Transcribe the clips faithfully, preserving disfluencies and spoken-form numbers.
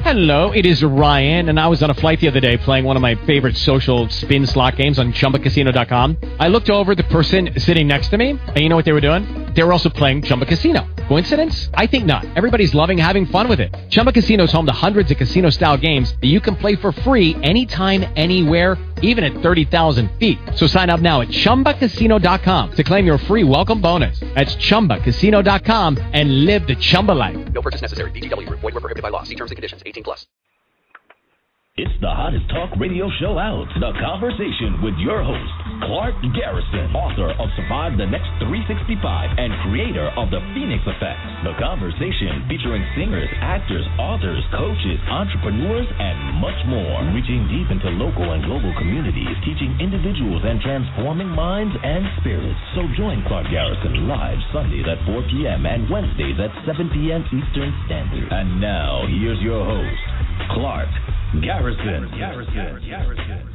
Hello, it is Ryan, and I was on a flight the other day playing one of my favorite social spin slot games on Chumba Casino dot com. I looked over at the person sitting next to me, and you know what they were doing? They were also playing Chumba Casino. Coincidence? I think not. Everybody's loving having fun with it. Chumba Casino is home to hundreds of casino-style games that you can play for free anytime, anywhere, even at thirty thousand feet. So sign up now at Chumba Casino dot com to claim your free welcome bonus. That's Chumba Casino dot com and live the Chumba life. No purchase necessary. V G W. Void where prohibited by law. See terms and conditions. eighteen plus. It's the hottest talk radio show out. The Conversation with your host, Clark Garrison, author of Survive the Next three sixty-five and creator of The Phoenix Effect. The Conversation featuring singers, actors, authors, coaches, entrepreneurs, and much more. Reaching deep into local and global communities, teaching individuals and transforming minds and spirits. So join Clark Garrison live Sundays at four p.m. and Wednesdays at seven p.m. Eastern Standard. And now, here's your host, Clark Garrison. Garrison. Garrison. Garrison.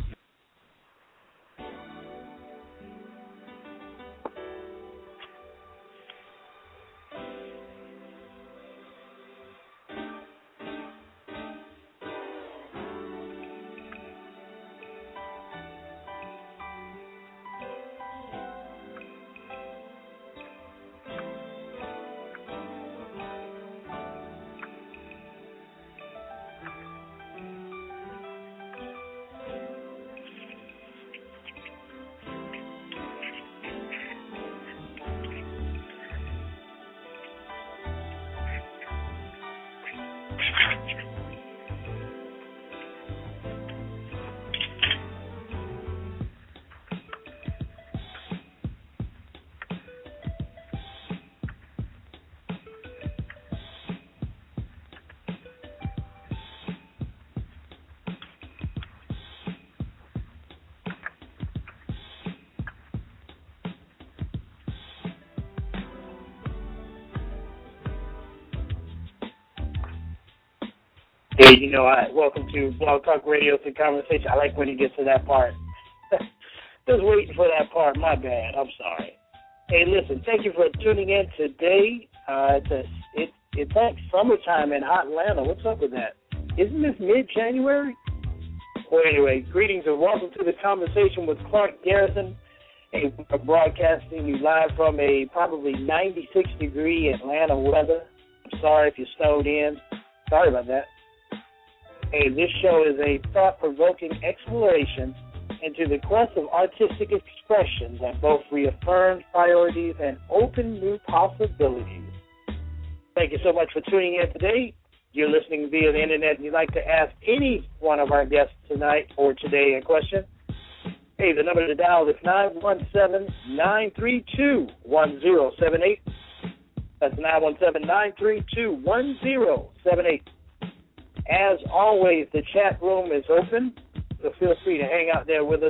Hey, you know, I welcome to Blog Talk Radio to Conversation. I like when he gets to that part. Just waiting for that part. My bad. I'm sorry. Hey, listen, thank you for tuning in today. Uh, it's, a, it, it's like summertime in hot Atlanta. What's up with that? Isn't this mid-January? Well, anyway, greetings and welcome to the Conversation with Clark Garrison. Hey, we're broadcasting you live from a probably ninety-six degree Atlanta weather. I'm sorry if you snowed in. Sorry about that. Hey, this show is a thought-provoking exploration into the quest of artistic expression that both reaffirms priorities and open new possibilities. Thank you so much for tuning in today. You're listening via the internet and you'd like to ask any one of our guests tonight or today a question. Hey, the number to dial is nine one seven, nine three two, one zero seven eight. That's nine one seven, nine three two, one zero seven eight. As always, the chat room is open, so feel free to hang out there with us.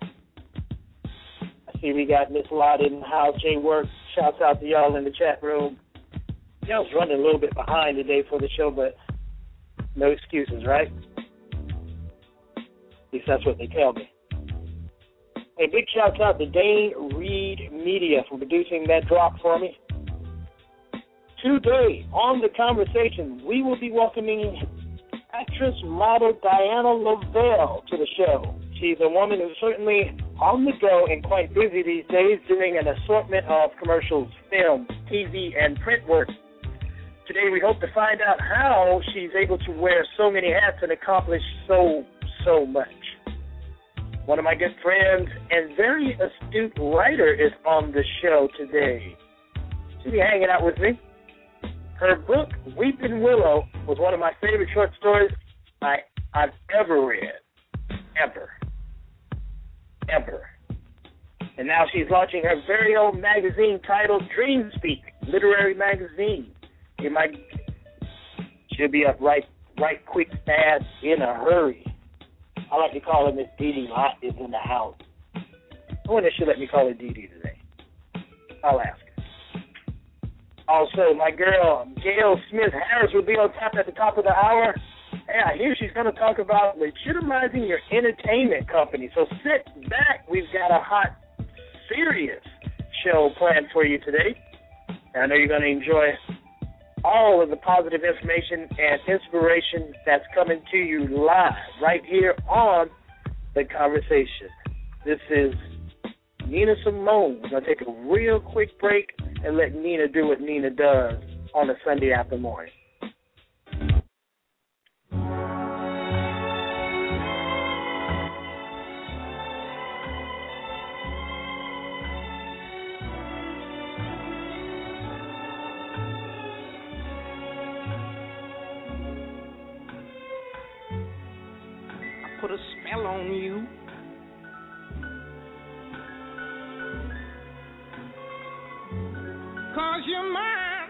I see we got Miss Lottie in the house. Jay Work, shouts out to y'all in the chat room. Y'all's running a little bit behind today for the show, but no excuses, right? At least that's what they tell me. Hey, big shouts out to Dane Reed Media for producing that drop for me. Today, on the Conversation, we will be welcoming actress model Diana Lavelle to the show. She's a woman who's certainly on the go and quite busy these days doing an assortment of commercials, film, T V, and print work. Today we hope to find out how she's able to wear so many hats and accomplish so, so much. One of my good friends and very astute writer is on the show today. She'll be hanging out with me. Her book, Weeping Willow, was one of my favorite short stories I, I've ever read. Ever. Ever. And now she's launching her very own magazine titled Dream Speak, Literary Magazine. It might, she'll be up right, right quick, fast, in a hurry. I like to call her Miss Dee Dee Lott is in the house. I wonder if she'll let me call her Dee Dee today. I'll ask. Also, my girl, Gail Smith-Harris, will be on tap at the top of the hour. Hey, I hear she's going to talk about legitimizing your entertainment company. So sit back. We've got a hot, serious show planned for you today. And I know you're going to enjoy all of the positive information and inspiration that's coming to you live right here on The Conversation. This is Nina Simone. We're going to take a real quick break and let Nina do what Nina does on a Sunday after morning. Put a spell on you. Cause you're mine.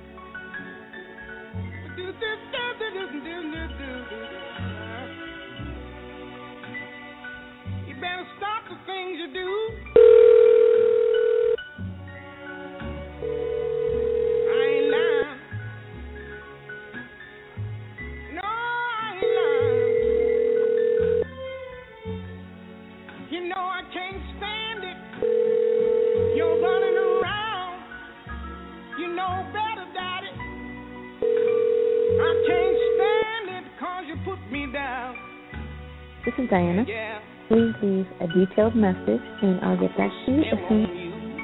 Do, do, do, do, do, do, do, do. You better stop the things you do. I ain't lying. No, I ain't lying. You know I can't stand it. You're running around. You know better, Daddy. I can't stand it because you put me down. This is Diana. Yeah. Please leave a detailed message and I'll get back to you as soon as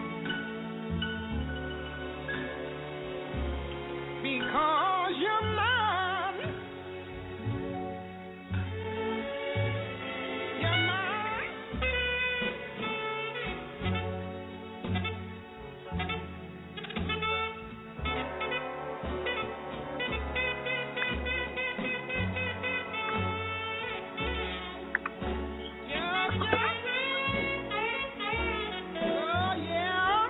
because you're mine. You're mine. Yeah, yeah. Oh, yeah.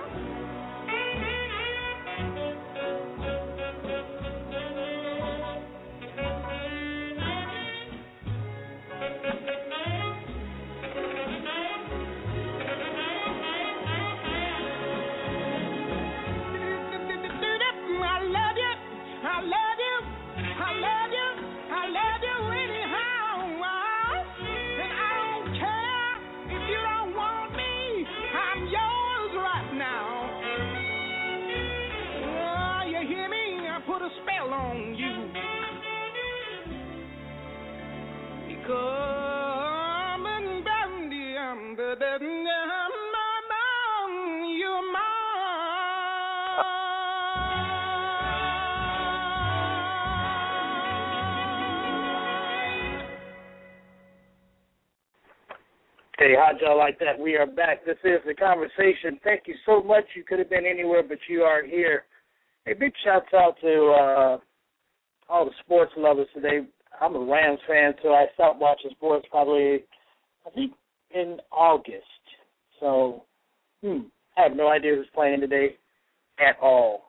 I love you, I love you, I love you, I love you anyhow. And I don't care if you don't want me, I'm yours right now. Oh, you hear me? I put a spell on you. Because you're mine. Hey, how'd y'all like that? We are back. This is The Conversation. Thank you so much. You could have been anywhere, but you are here. Hey, big shouts out to uh, all the sports lovers today. I'm a Rams fan, so I stopped watching sports probably, I think, in August. So, hmm, I have no idea who's playing today at all.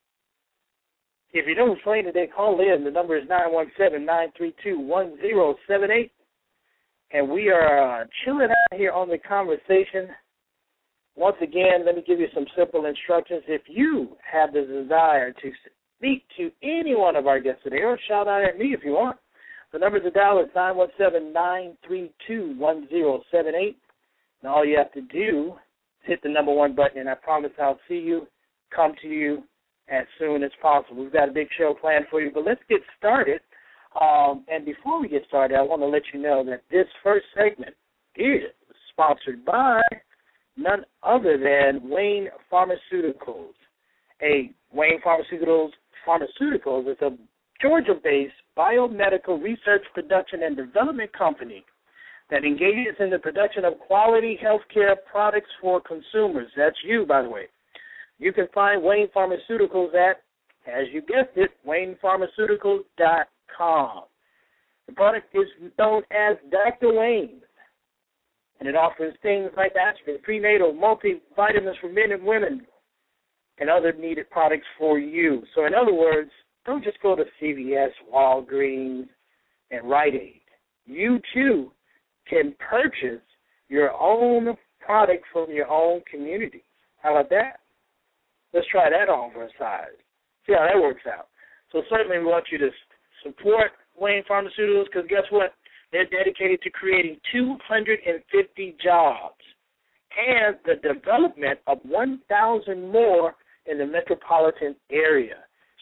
If you know who's playing today, call in. The number is nine one seven, nine three two, one zero seven eight. And we are uh, chilling out here on The Conversation. Once again, let me give you some simple instructions. If you have the desire to speak to any one of our guests today, or shout out at me if you want, the number to dial is nine one seven, nine three two, one zero seven eight. And all you have to do is hit the number one button, and I promise I'll see you, come to you as soon as possible. We've got a big show planned for you, but let's get started. Um, and before we get started, I want to let you know that this first segment is sponsored by none other than Wayne Pharmaceuticals. A Wayne Pharmaceuticals Pharmaceuticals is a Georgia-based biomedical research, production, and development company that engages in the production of quality healthcare products for consumers. That's you, by the way. You can find Wayne Pharmaceuticals at, as you guessed it, wayne pharmaceuticals dot com. The product is known as Doctor Wayne, and it offers things like aspirin, prenatal, multivitamins for men and women, and other needed products for you. So in other words, don't just go to C V S, Walgreens, and Rite Aid. You, too, can purchase your own product from your own community. How about that? Let's try that on for a size. See how that works out. So certainly we want you to support Wayne Pharmaceuticals because guess what? They're dedicated to creating two hundred fifty jobs and the development of one thousand more in the metropolitan area.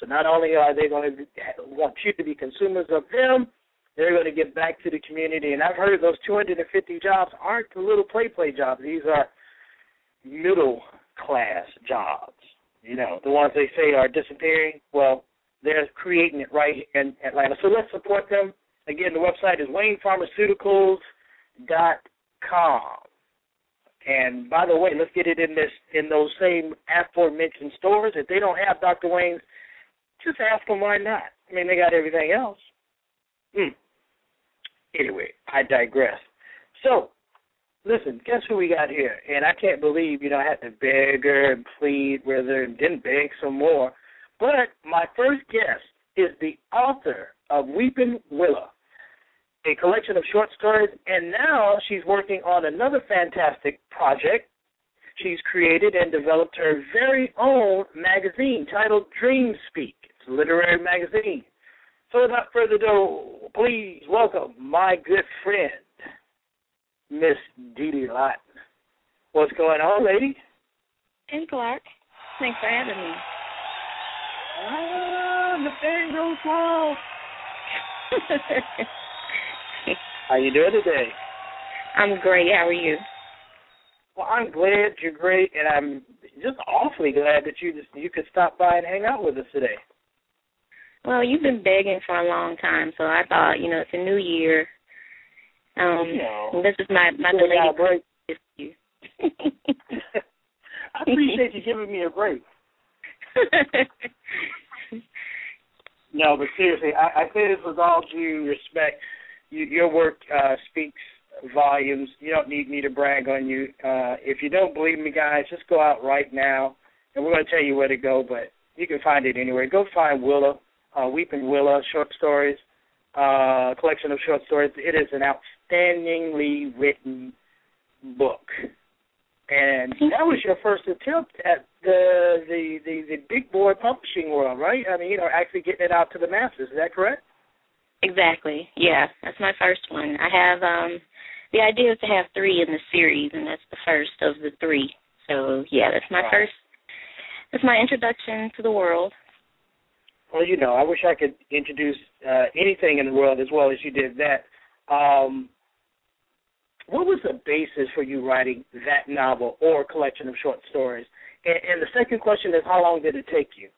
So not only are they going to want you to be consumers of them, they're going to give back to the community. And I've heard those two hundred fifty jobs aren't the little play-play jobs. These are middle-class jobs. You know, the ones they say are disappearing. Well, they're creating it right here in Atlanta. So let's support them. Again, the website is wayne pharmaceuticals dot com. And by the way, let's get it in this in those same aforementioned stores. If they don't have Doctor Wayne's, just ask them why not. I mean, they got everything else. Hmm. Anyway, I digress. So, listen, guess who we got here? And I can't believe, you know, I had to beg her and plead with her and then beg some more. But my first guest is the author of Weeping Willow, a collection of short stories, and now she's working on another fantastic project. She's created and developed her very own magazine titled Dream Speak. It's a literary magazine. So without further ado, please welcome my good friend, Miss Dee Dee Lawton. What's going on, lady? Hey, Clark. Thanks for having me. Ah, Nathaniel Paul. How you doing today? I'm great. How are you? Well, I'm glad you're great, and I'm just awfully glad that you just you could stop by and hang out with us today. Well, you've been begging for a long time, so I thought, you know, it's a new year. Um, you know, this is my my belated break. With you. I appreciate you giving me a break. No, but seriously, I, I say this with all due respect. You, your work uh, speaks volumes. You don't need me to brag on you. Uh, if you don't believe me, guys, just go out right now, and we're going to tell you where to go, but you can find it anywhere. Go find Willow, uh, Weeping Willow, short stories, uh, collection of short stories. It is an outstandingly written book. And that was your first attempt at the, the the the big boy publishing world, right? I mean, you know, actually getting it out to the masses. Is that correct? Exactly. Yeah, that's my first one. I have um, the idea is to have three in the series, and that's the first of the three. So yeah, that's my Wow. first. That's my introduction to the world. Well, you know, I wish I could introduce uh, anything in the world as well as you did that. Um, what was the basis for you writing that novel or collection of short stories? And, and the second question is, how long did it take you?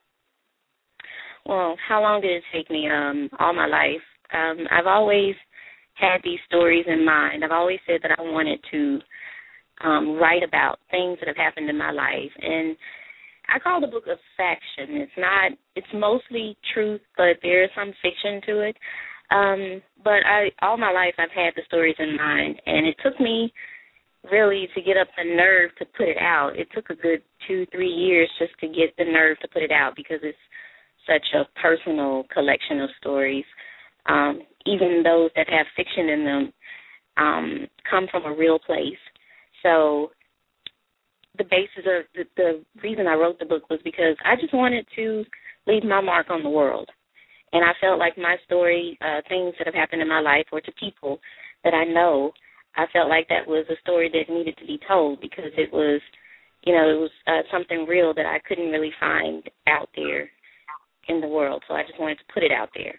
Well, how long did it take me? Um, all my life. Um, I've always had these stories in mind. I've always said that I wanted to um, write about things that have happened in my life. And I call the book a faction. It's not, it's mostly truth, but there is some fiction to it. Um, but I, all my life I've had the stories in mind, and it took me really to get up the nerve to put it out. It took a good two, three years just to get the nerve to put it out because it's such a personal collection of stories. Um, even those that have fiction in them um, come from a real place. So the basis of the, the reason I wrote the book was because I just wanted to leave my mark on the world. And I felt like my story, uh, things that have happened in my life or to people that I know, I felt like that was a story that needed to be told because it was, you know, it was uh, something real that I couldn't really find out there in the world. So I just wanted to put it out there.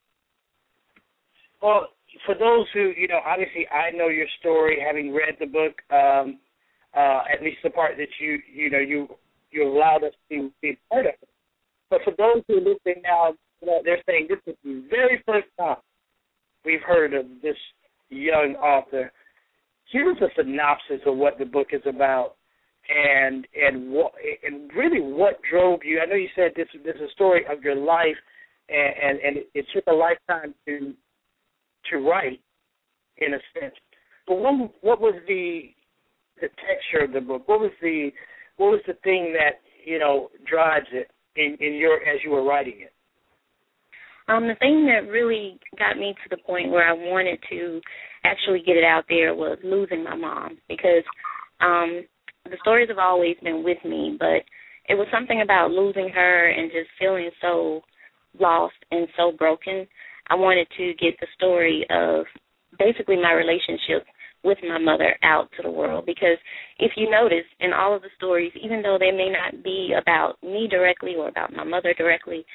Well, for those who, you know, obviously I know your story, having read the book, um, uh, at least the part that you, you know, you you allowed us to be part of it. But for those who are listening now, you know, they're saying this is the very first time we've heard of this young author. Here's a synopsis of what the book is about, and and what and really what drove you. I know you said this this is a story of your life, and and, and it took a lifetime to to write, in a sense. But what what was the the texture of the book? What was the what was the thing that, you know, drives it in, in your as you were writing it? Um, the thing that really got me to the point where I wanted to actually get it out there was losing my mom, because um, the stories have always been with me, but it was something about losing her and just feeling so lost and so broken. I wanted to get the story of basically my relationship with my mother out to the world, because if you notice in all of the stories, even though they may not be about me directly or about my mother directly,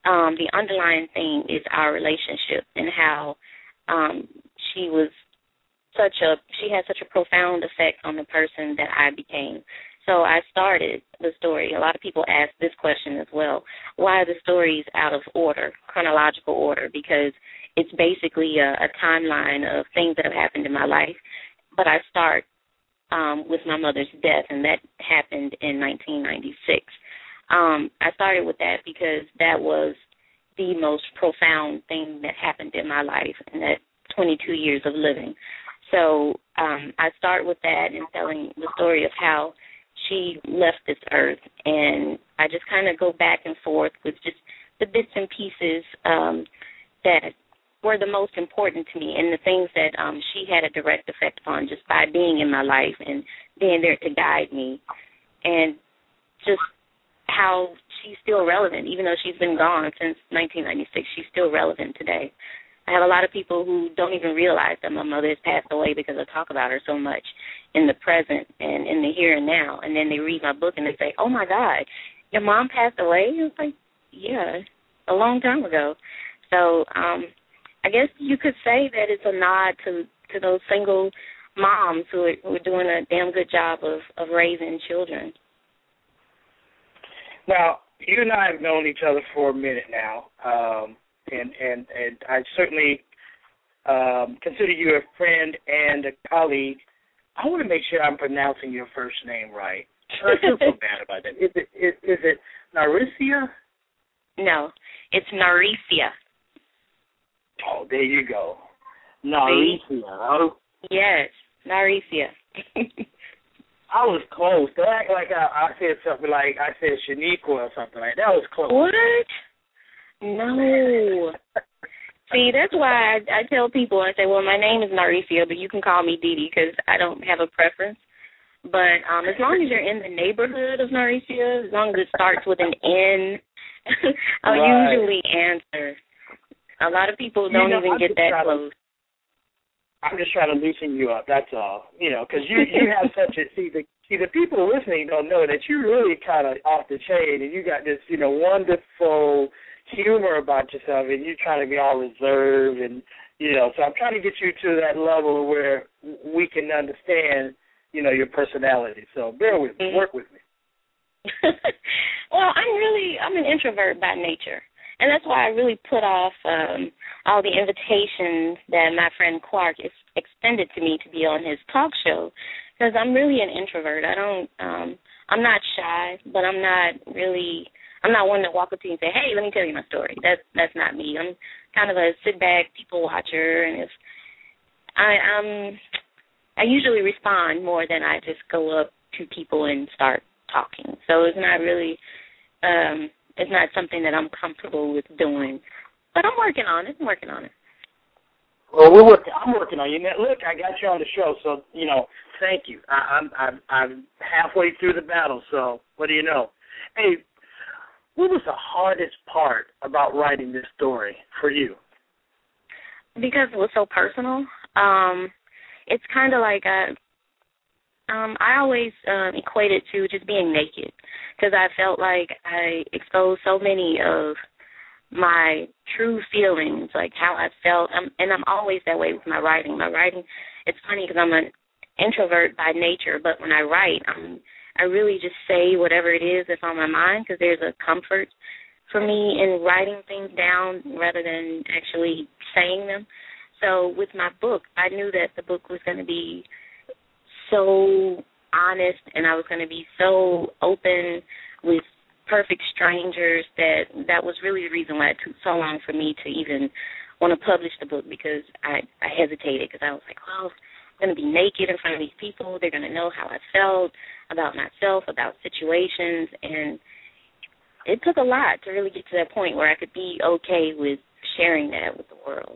um, the underlying theme is our relationship and how um, she was such a she had such a profound effect on the person that I became. So I started the story. A lot of people ask this question as well: why are the stories out of order, chronological order? Because it's basically a, a timeline of things that have happened in my life. But I start um, with my mother's death, and that happened in nineteen ninety-six. Um, I started with that because that was the most profound thing that happened in my life in that twenty-two years of living. So um, I start with that and telling the story of how she left this earth, and I just kind of go back and forth with just the bits and pieces um, that were the most important to me and the things that um, she had a direct effect on just by being in my life and being there to guide me, and just how she's still relevant. Even though she's been gone since nineteen ninety-six, she's still relevant today. I have a lot of people who don't even realize that my mother has passed away because I talk about her so much in the present and in the here and now. And then they read my book and they say, oh, my God, your mom passed away? I was like, yeah, a long time ago. So um, I guess you could say that it's a nod to, to those single moms who are, who are doing a damn good job of, of raising children. Now, you and I have known each other for a minute now. Um And, and and I certainly um, consider you a friend and a colleague. I want to make sure I'm pronouncing your first name right. I feel so bad about that. Is it is, is it Naricia? No, it's Naricia. Oh, there you go. Naricia. Oh. Yes, Naricia. I was close. Don't act like I, I said something like I said Shaniqua or something like that. That was close. What? No. See, that's why I, I tell people, I say, well, my name is Naricia, but you can call me Dee Dee because I don't have a preference. But um, as long as you're in the neighborhood of Naricia, as long as it starts with an N, I'll right. usually answer. A lot of people don't you know, even I'm get that close. To, I'm just trying to loosen you up, that's all. You know, because you, you have such a, see, the, see, the people listening don't know that you're really kind of off the chain, and you got this, you know, wonderful humor about yourself, and you're trying to be all reserved, and you know. So I'm trying to get you to that level where we can understand, you know, your personality. So bear with me, work with me. Well, I'm really I'm an introvert by nature, and that's why I really put off um, all the invitations that my friend Clark is extended to me to be on his talk show, because I'm really an introvert. I don't um, I'm not shy, but I'm not really. I'm not one to walk up to you and say, hey, let me tell you my story. That's that's not me. I'm kind of a sit-back people watcher, and if I um I usually respond more than I just go up to people and start talking. So it's not really um it's not something that I'm comfortable with doing. But I'm working on it. I'm working on it. Well, we're working. I'm working on you. Now, look, I got you on the show, so you know, thank you. I, I'm I'm I'm halfway through the battle, so what do you know? Hey. What was the hardest part about writing this story for you? Because it was so personal. Um, it's kind of like I, um, I always um, equate it to just being naked, because I felt like I exposed so many of my true feelings, like how I felt, um, and I'm always that way with my writing. My writing, it's funny because I'm an introvert by nature, but when I write, I'm I really just say whatever it is that's on my mind, because there's a comfort for me in writing things down rather than actually saying them. So with my book, I knew that the book was going to be so honest, and I was going to be so open with perfect strangers that that was really the reason why it took so long for me to even want to publish the book, because I, I hesitated, because I was like, well, I'm going to be naked in front of these people. They're going to know how I felt about myself, about situations, and it took a lot to really get to that point where I could be okay with sharing that with the world.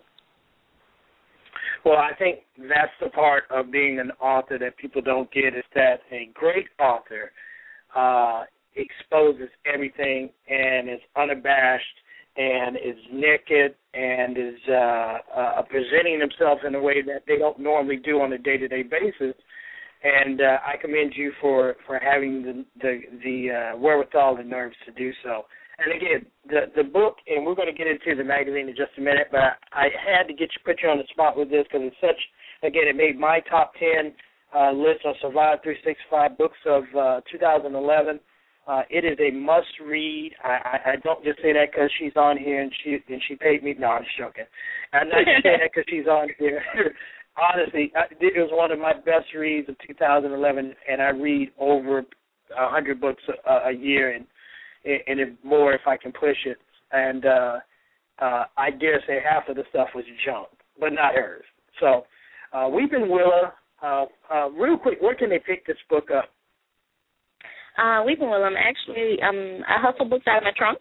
Well, I think that's the part of being an author that people don't get, is that a great author uh, exposes everything and is unabashed and is naked and is uh, uh, presenting themselves in a way that they don't normally do on a day-to-day basis. And uh, I commend you for, for having the the, the uh, wherewithal and nerves to do so. And again, the the book, and we're going to get into the magazine in just a minute, but I, I had to get you, put you on the spot with this because it's such, again, it made my top ten uh, list on Survive three sixty-five books of uh, two thousand eleven. Uh, it is a must-read. I, I, I don't just say that because she's on here and she and she paid me. No, I'm just joking. I'm not just saying that because she's on here. Honestly, I, it was one of my best reads of two thousand eleven, and I read over one hundred books a, a year, and and if more if I can push it. And uh, uh, I dare say half of the stuff was junk, but not hers. So, uh, Weeping Willow, uh, uh, real quick, where can they pick this book up? Uh, Weeping Willow, I'm actually, um, I hustle books out of my trunk,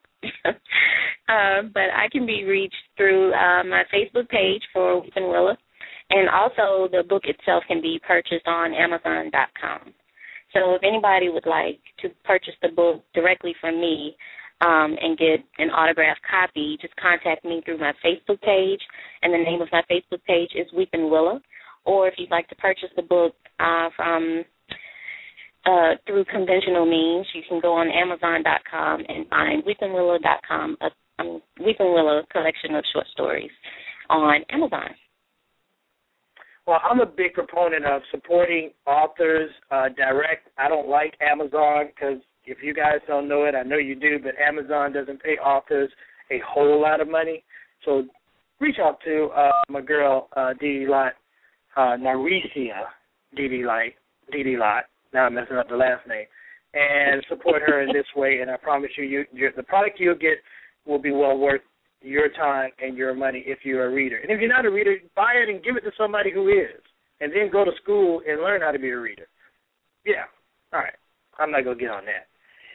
uh, but I can be reached through uh, my Facebook page for Weeping Willow, and also the book itself can be purchased on Amazon dot com. So if anybody would like to purchase the book directly from me um, and get an autographed copy, just contact me through my Facebook page, and the name of my Facebook page is Weeping Willow. Or if you'd like to purchase the book uh, from uh, through conventional means, you can go on Amazon dot com and find Weeping Willow dot com, a um, Weeping Willow collection of short stories on Amazon. Well, I'm a big proponent of supporting authors uh, direct. I don't like Amazon because if you guys don't know it, I know you do, but Amazon doesn't pay authors a whole lot of money. So reach out to uh, my girl, uh, Dee Dee Lott, uh, Naricia Dee Dee Lott, Dee Dee Lott. Now I'm messing up the last name. And support her in this way, and I promise you, you you're, the product you'll get will be well worth your time and your money if you're a reader. And if you're not a reader, buy it and give it to somebody who is, and then go to school and learn how to be a reader. Yeah. All right. I'm not going to get on that.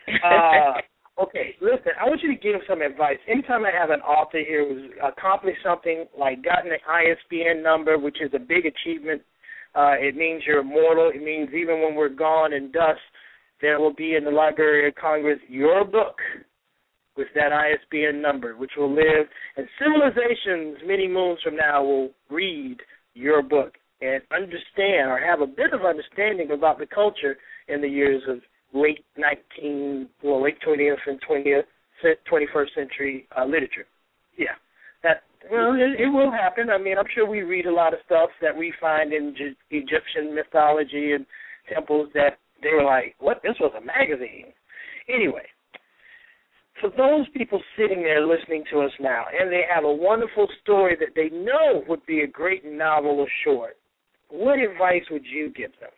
Uh, okay, listen, I want you to give some advice. Anytime I have an author here who's accomplished something like gotten an I S B N number, which is a big achievement, uh, it means you're immortal. It means even when we're gone in dust, there will be in the Library of Congress your book with that I S B N number, which will live, and civilizations many moons from now will read your book and understand or have a bit of understanding about the culture in the years of late nineteenth, well, late twentieth and twentieth, twenty-first century uh, literature. Yeah, that well, it, it will happen. I mean, I'm sure we read a lot of stuff that we find in G- Egyptian mythology and temples that they were like, what? This was a magazine. Anyway. For those people sitting there listening to us now, and they have a wonderful story that they know would be a great novel or short, what advice would you give them?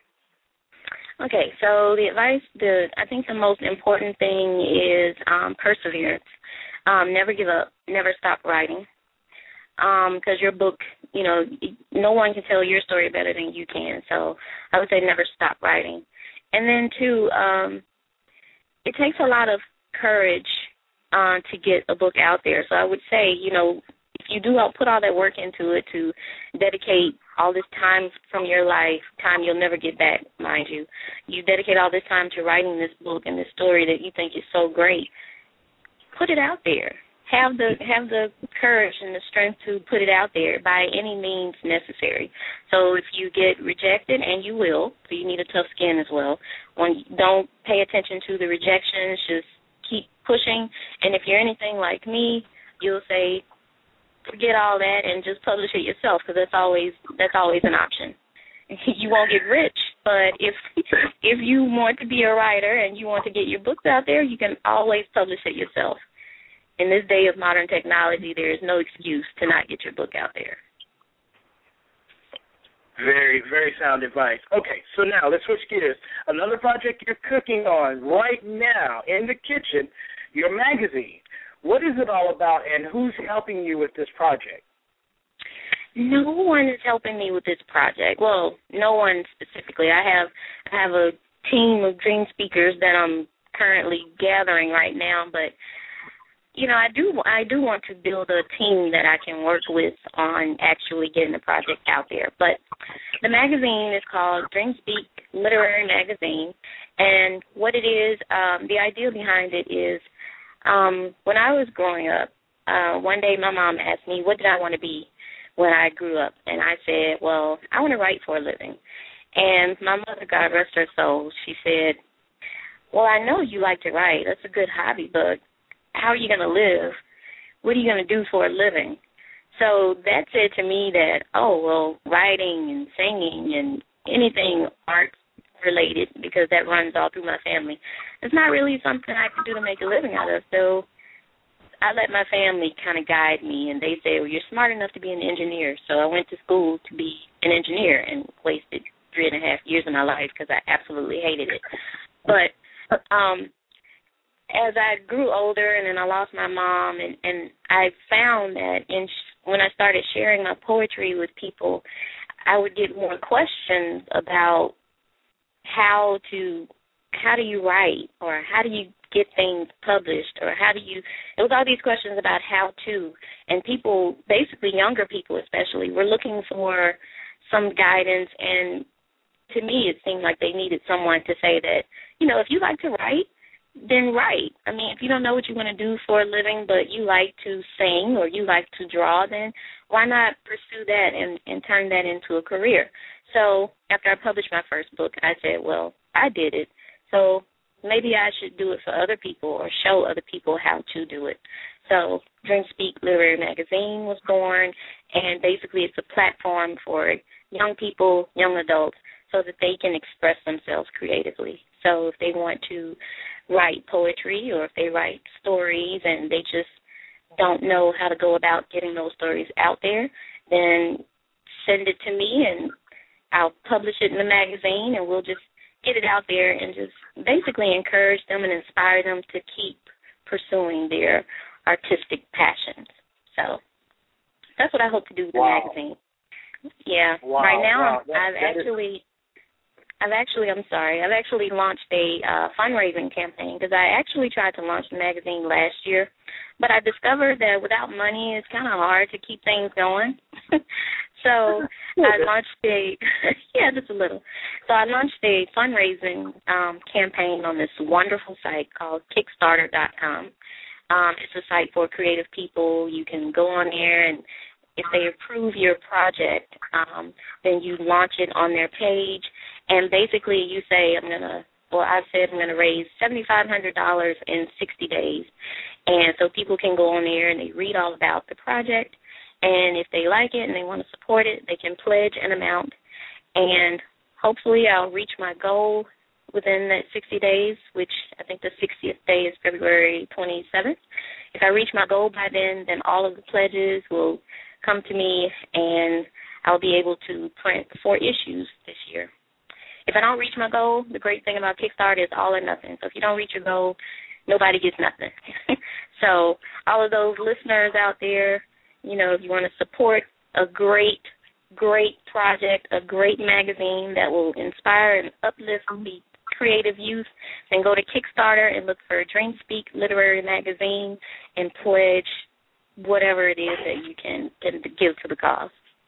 Okay, so the advice, the I think the most important thing is um, perseverance. Um, never give up. Never stop writing. Because um, your book, you know, no one can tell your story better than you can. So I would say never stop writing. And then, too, um, it takes a lot of courage uh, to get a book out there. So I would say, you know, if you do put all that work into it, to dedicate all this time from your life, time you'll never get back, mind you, you dedicate all this time to writing this book and this story that you think is so great, put it out there. Have the have the courage and the strength to put it out there by any means necessary. So if you get rejected, and you will, so you need a tough skin as well, when don't pay attention to the rejections, just keep pushing. And if you're anything like me, you'll say, forget all that and just publish it yourself, because that's always that's always an option. You won't get rich, but if if you want to be a writer and you want to get your books out there, you can always publish it yourself. In this day of modern technology, there is no excuse to not get your book out there. Very, very sound advice. Okay, so now let's switch gears. Another project you're cooking on right now in the kitchen, your magazine. What is it all about, and who's helping you with this project? No one is helping me with this project. Well, no one specifically. I have I have a team of dream speakers that I'm currently gathering right now, but you know, I do I do want to build a team that I can work with on actually getting the project out there. But the magazine is called Dream Speak Literary Magazine, and what it is, um, the idea behind it is, um, when I was growing up, uh, one day my mom asked me, what did I want to be when I grew up? And I said, well, I want to write for a living. And my mother, God rest her soul, she said, well, I know you like to write. That's a good hobby, but how are you going to live? What are you going to do for a living? So that said to me that, oh, well, writing and singing and anything art-related, because that runs all through my family, it's not really something I can do to make a living out of. So I let my family kind of guide me, and they say, well, you're smart enough to be an engineer. So I went to school to be an engineer and wasted three and a half years of my life because I absolutely hated it. But um, as I grew older and then I lost my mom, and, and I found that in when I started sharing my poetry with people, I would get more questions about how to, how do you write, or how do you get things published, or how do you, it was all these questions about how to, and people, basically younger people especially, were looking for some guidance, and to me it seemed like they needed someone to say that, you know, if you like to write, then write. I mean, if you don't know what you want to do for a living, but you like to sing or you like to draw, then why not pursue that and, and turn that into a career? So after I published my first book, I said, well, I did it, so maybe I should do it for other people or show other people how to do it. So Dream Speak Literary Magazine was born, and basically it's a platform for young people, young adults, so that they can express themselves creatively. So if they want to write poetry, or if they write stories and they just don't know how to go about getting those stories out there, then send it to me and I'll publish it in the magazine, and we'll just get it out there and just basically encourage them and inspire them to keep pursuing their artistic passions. So that's what I hope to do with the wow. magazine. Yeah. Wow. Right now, wow. that, I've that actually... Is- I've actually, I'm sorry, I've actually launched a uh, fundraising campaign, because I actually tried to launch the magazine last year, but I discovered that without money, it's kind of hard to keep things going. So I launched a, yeah, just a little. So I launched a fundraising um, campaign on this wonderful site called Kickstarter dot com. Um, it's a site for creative people. You can go on there, and if they approve your project, um, then you launch it on their page. And basically you say, I'm going to, well, I said I'm going to raise seven thousand five hundred dollars in sixty days. And so people can go on there and they read all about the project. And if they like it and they want to support it, they can pledge an amount. And hopefully I'll reach my goal within that sixty days, which I think the sixtieth day is February twenty-seventh. If I reach my goal by then, then all of the pledges will come to me, and I'll be able to print four issues this year. If I don't reach my goal, the great thing about Kickstarter is all or nothing. So if you don't reach your goal, nobody gets nothing. So all of those listeners out there, you know, if you want to support a great, great project, a great magazine that will inspire and uplift the creative youth, then go to Kickstarter and look for Dream Speak Literary Magazine and pledge whatever it is that you can, can give to the cause.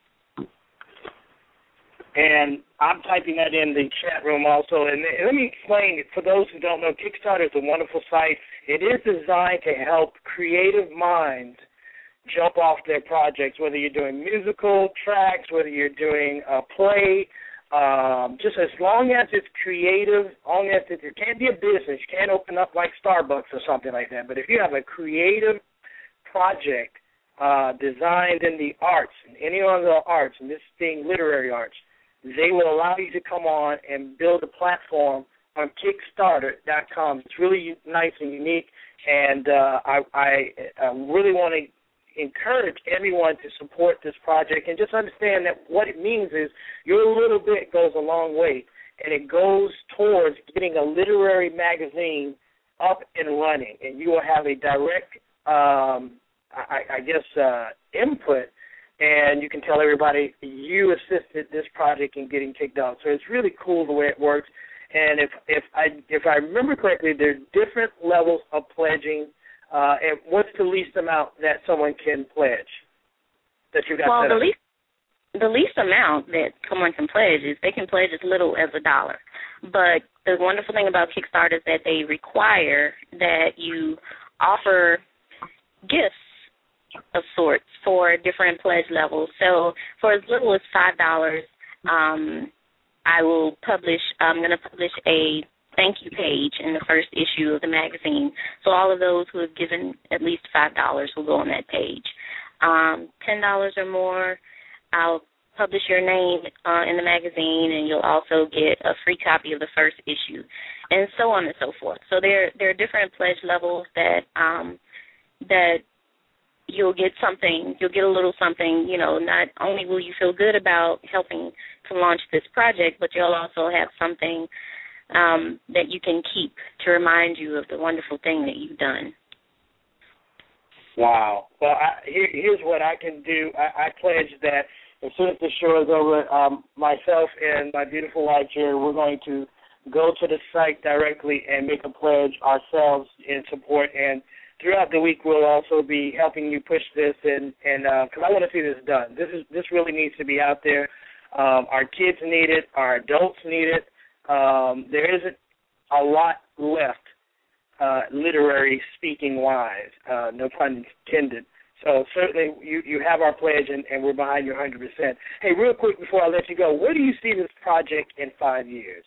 And I'm typing that in the chat room also. And let me explain, for those who don't know, Kickstarter is a wonderful site. It is designed to help creative minds jump off their projects, whether you're doing musical tracks, whether you're doing a play, um, just as long as it's creative, as long as it, it can't be a business. You can't open up like Starbucks or something like that. But if you have a creative project uh, designed in the arts, in any of the arts, and this being literary arts, they will allow you to come on and build a platform on Kickstarter dot com. It's really nice and unique, and uh, I, I, I really want to encourage everyone to support this project and just understand that what it means is your little bit goes a long way, and it goes towards getting a literary magazine up and running, and you will have a direct, um, I, I guess, uh, input. And you can tell everybody you assisted this project in getting kicked out. So it's really cool the way it works. And if if I if I remember correctly, there's different levels of pledging. Uh, and what's the least amount that someone can pledge that you got well, set the up? least the least amount that someone can pledge is they can pledge as little as a dollar. But the wonderful thing about Kickstarter is that they require that you offer gifts of sorts for different pledge levels. So for as little as five dollars, um, I will publish, I'm going to publish a thank you page in the first issue of the magazine. So all of those who have given at least five dollars will go on that page. Um, ten dollars or more, I'll publish your name uh, in the magazine, and you'll also get a free copy of the first issue, and so on and so forth. So there, there are different pledge levels that um, that you'll get something, you'll get a little something. You know, not only will you feel good about helping to launch this project, but you'll also have something um, that you can keep to remind you of the wonderful thing that you've done. Wow. Well, I, here, here's what I can do. I, I pledge that as soon as the show is over, um, myself and my beautiful wife here, we're going to go to the site directly and make a pledge ourselves in support. And throughout the week, we'll also be helping you push this, and and because uh, I want to see this done. This is this really needs to be out there. Um, our kids need it. Our adults need it. Um, there isn't a lot left. Uh, literary speaking wise, uh, no pun intended. So certainly you, you have our pledge, and, and we're behind you one hundred percent. Hey, real quick before I let you go, where do you see this project in five years?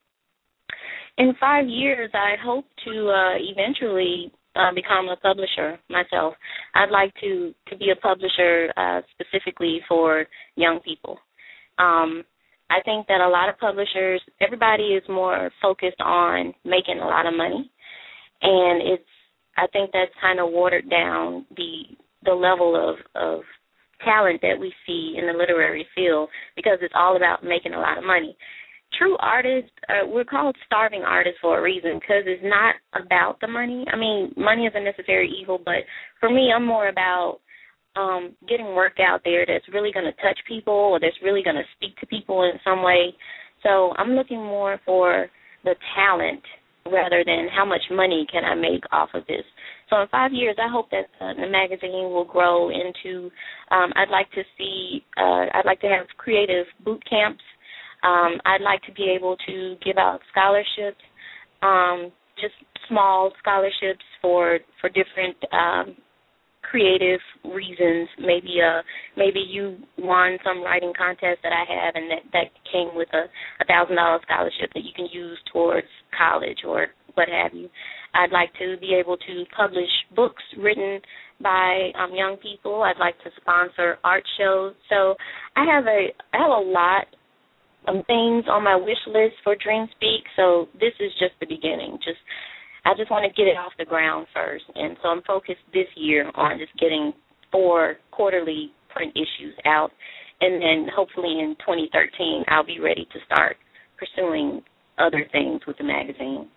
In five years, I hope to uh, eventually uh, become a publisher myself. I'd like to, to be a publisher uh, specifically for young people. Um, I think that a lot of publishers, everybody is more focused on making a lot of money. And it's, I think that's kind of watered down the the level of, of talent that we see in the literary field, because it's all about making a lot of money. True artists, uh, we're called starving artists for a reason, because it's not about the money. I mean, money is a necessary evil, but for me, I'm more about um, getting work out there that's really going to touch people, or that's really going to speak to people in some way. So I'm looking more for the talent rather than how much money can I make off of this. So in five years, I hope that uh, the magazine will grow into, um, I'd like to see, uh, I'd like to have creative boot camps. Um, I'd like to be able to give out scholarships, um, just small scholarships for for different um, creative reasons. Maybe uh, maybe you won some writing contest that I have, and that, that came with a one thousand dollars scholarship that you can use towards college or what have you. I'd like to be able to publish books written by um, young people. I'd like to sponsor art shows. So I have a I have a lot of things on my wish list for DreamSpeak. So this is just the beginning. Just I just want to get it off the ground first. And so I'm focused this year on just getting four quarterly print issues out. And then hopefully in twenty thirteen, I'll be ready to start pursuing other things with the magazine.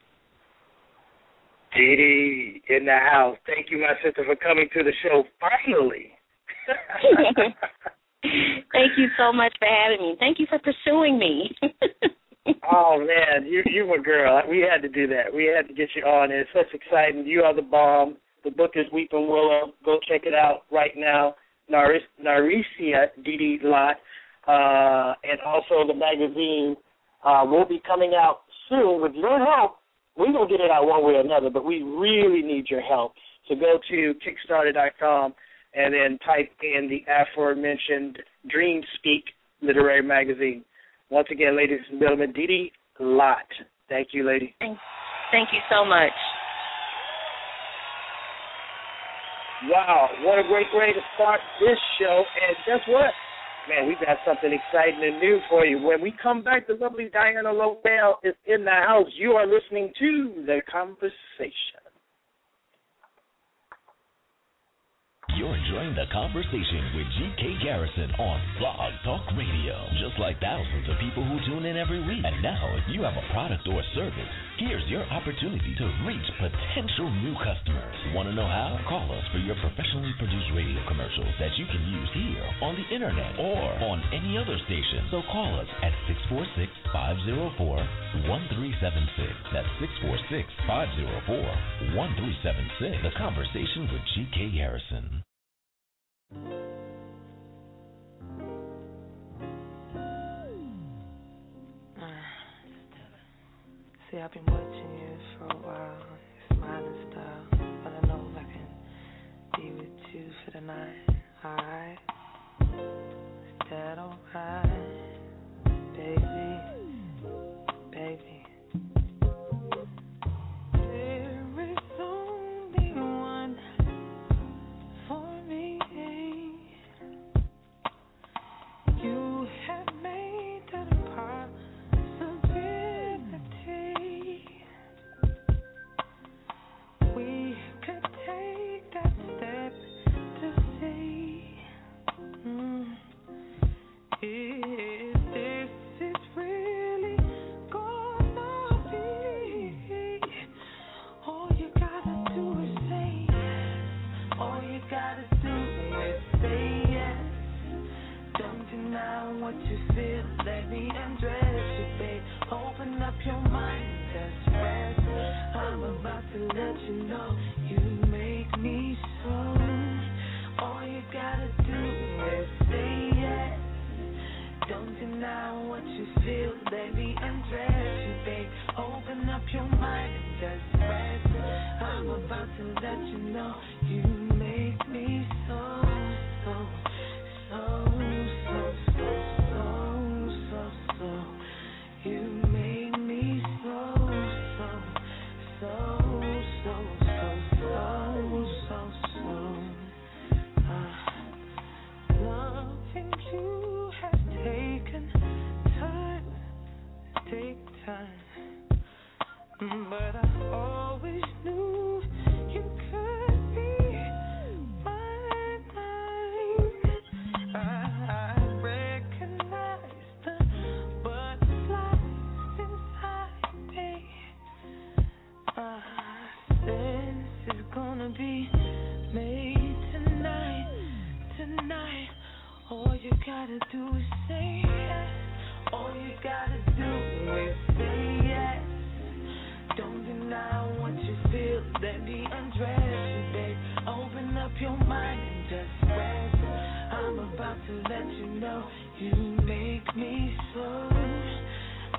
Dee Dee in the house. Thank you, my sister, for coming to the show finally. Thank you so much for having me. Thank you for pursuing me. Oh, man, you you were a girl. We had to do that. We had to get you on. It's such exciting. You are the bomb. The book is Weeping Willow. Go check it out right now. Naris, Naricia Dee Dee Lott. Uh, and also the magazine uh, will be coming out soon. With your help, we're going to get it out one way or another, but we really need your help. So go to Kickstarter dot com and then type in the aforementioned DreamSpeak Literary Magazine. Once again, ladies and gentlemen, Dee Dee Lott. Thank you, lady. Thank, thank you so much. Wow, what a great way to start this show. And guess what? Man, we've got something exciting and new for you. When we come back, the lovely Diana Lobel is in the house. You are listening to The Conversation. You're enjoying The Conversation with G K Garrison on Blog Talk Radio. Just like thousands of people who tune in every week. And now, if you have a product or service, here's your opportunity to reach potential new customers. Want to know how? Call us for your professionally produced radio commercials that you can use here on the internet or on any other station. So call us at six four six, five zero four, one three seven six. That's six four six, five zero four, one three seven six. The Conversation with G K Garrison. See, I've been watching you for a while, your smiling style, but I know I can be with you for the night, alright? Is that alright, baby, baby? deny what you feel. Let me undress you, babe. Open up your mind, just rest. I'm about to let you know you make me so. All you gotta do is say yes. Don't deny what you feel. Let me undress you, babe. Open up your mind and just rest. I'm about to let you know you make me so, so, so, so, so, so, so, so. You make me so, so, so, so, so, so, so, so. Uh, loving you has taken time, take time. But I always knew you could be mine. I, I recognize the butterflies inside me. My sense is gonna be made tonight, tonight. All you gotta do is say yes. All you gotta do is say yes. Don't deny what you feel. Let me undress you, babe. Open up your mind and just rest. I'm about to let you know you make me so. Oh,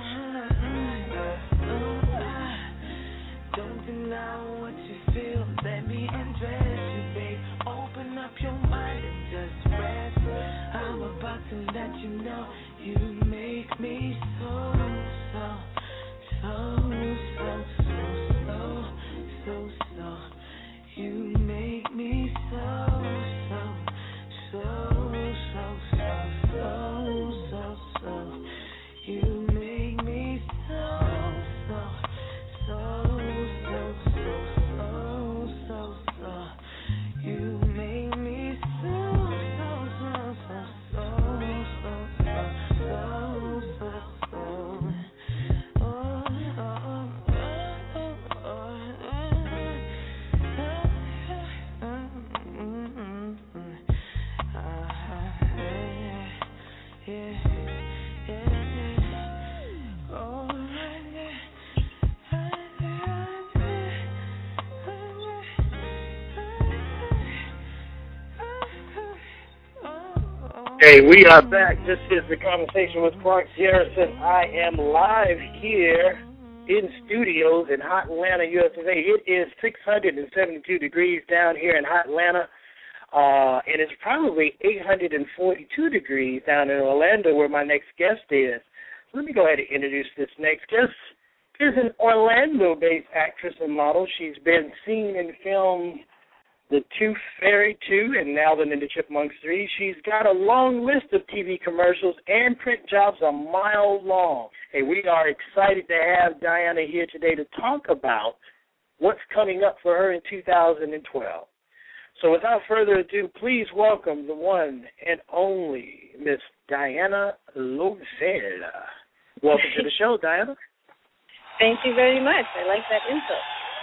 don't deny what you feel. Let me undress you, babe. Open up your mind and just rest. I'm about to let you know you make me so, so. So, so, so, so, so, so. You make me so, so, so, so, so, so, so, so. You make me so, so, so, so, so, so, so, so. You make me so, so, so, so, so, so, so, so, so. Hey, we are back. This is the Conversation with Clark Garrison. I am live here in studios in Hot Atlanta, U S A. It is six hundred seventy-two degrees down here in Hot Atlanta, uh, and it's probably eight hundred forty-two degrees down in Orlando where my next guest is. So let me go ahead and introduce this next guest. Is an Orlando-based actress and model. She's been seen in film The Tooth Fairy two and Alvin and the Chipmunks three. She's got a long list of T V commercials and print jobs a mile long. Hey, we are excited to have Diana here today to talk about what's coming up for her in two thousand twelve. So without further ado, please welcome the one and only Miss Diana Lovell. Welcome to the show, Diana. Thank you very much. I like that intro.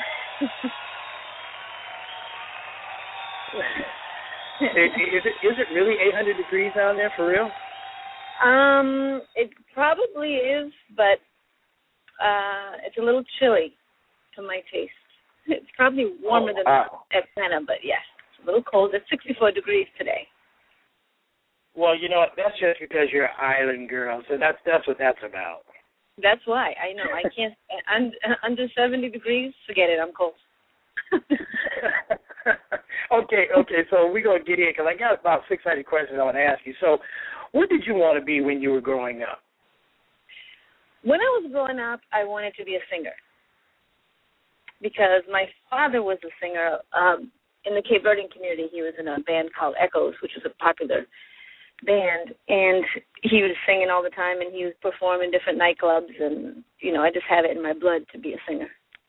is, it, is it really eight hundred degrees down there for real? Um, it probably is, but uh, it's a little chilly to my taste. It's probably warmer oh, wow. than Atlanta, but yes, it's a little cold. It's sixty-four degrees today. Well, you know what? That's just because you're an island girl, so that's that's what that's about. That's why. I know. I can't. Under seventy degrees, forget it. I'm cold. okay, okay. So we're going to get in because I got about six hundred questions I want to ask you. So what did you want to be when you were growing up? When I was growing up, I wanted to be a singer because my father was a singer. Um, in the Cape Verdean community, he was in a band called Echoes, which was a popular band, and he was singing all the time, and he would perform in different nightclubs, and, you know, I just had it in my blood to be a singer.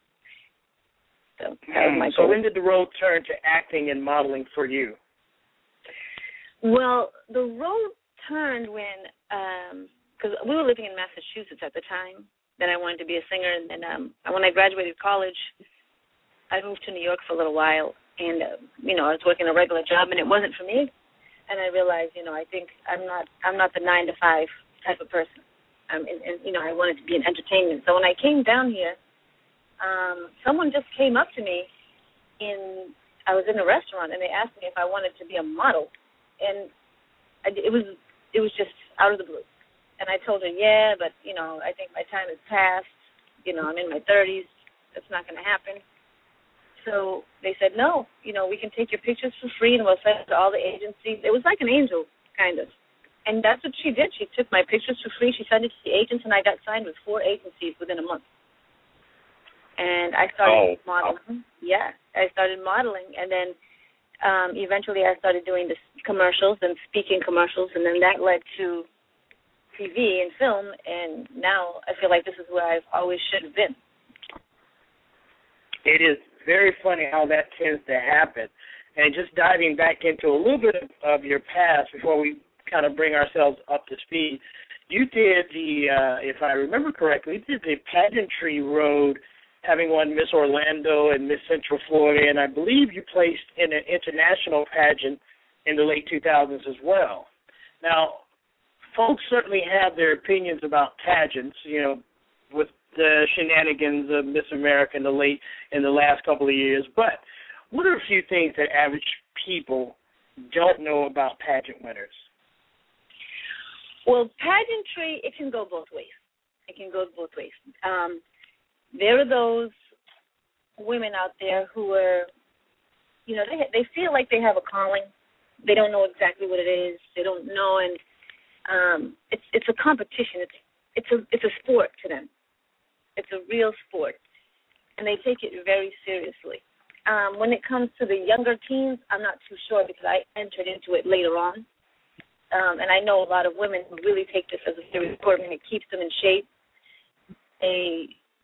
So that was my So goal. when did the road turn to acting and modeling for you? Well, the road turned when, because um, we were living in Massachusetts at the time, then I wanted to be a singer, and then um, when I graduated college, I moved to New York for a little while, and, uh, you know, I was working a regular job, and it wasn't for me. and I realized, you know, I think I'm not I'm not the nine to five type of person. Um, and, and you know, I wanted to be in entertainment. So when I came down here, um, someone just came up to me in I was in a restaurant, and they asked me if I wanted to be a model, and I, it was it was just out of the blue. And I told her, yeah, but you know, I think my time has passed. You know, I'm in my thirties. That's not going to happen. So they said, no, you know, we can take your pictures for free and we'll send it to all the agencies. It was like an angel, kind of. And that's what she did. She took my pictures for free. She sent it to the agents, and I got signed with four agencies within a month. And I started oh, modeling. Wow. Yeah, I started modeling. And then um, eventually I started doing the commercials and speaking commercials, and then that led to T V and film. And now I feel like this is where I've always should have been. It is very funny how that tends to happen. And just diving back into a little bit of, of your past before we kind of bring ourselves up to speed, you did the, uh, if I remember correctly, you did the pageantry road, having won Miss Orlando and Miss Central Florida, and I believe you placed in an international pageant in the late two thousands as well. Now, folks certainly have their opinions about pageants, you know, with the shenanigans of Miss America in the late in the last couple of years. But what are a few things that average people don't know about pageant winners? Well, pageantry, it can go both ways. It can go both ways. Um, there are those women out there who are, you know, they they feel like they have a calling. They don't know exactly what it is. They don't know, and um, it's it's a competition. It's it's a it's a sport to them. It's a real sport, and they take it very seriously. Um, when it comes to the younger teens, I'm not too sure because I entered into it later on. Um, and I know a lot of women who really take this as a serious sport, and it keeps them in shape. They,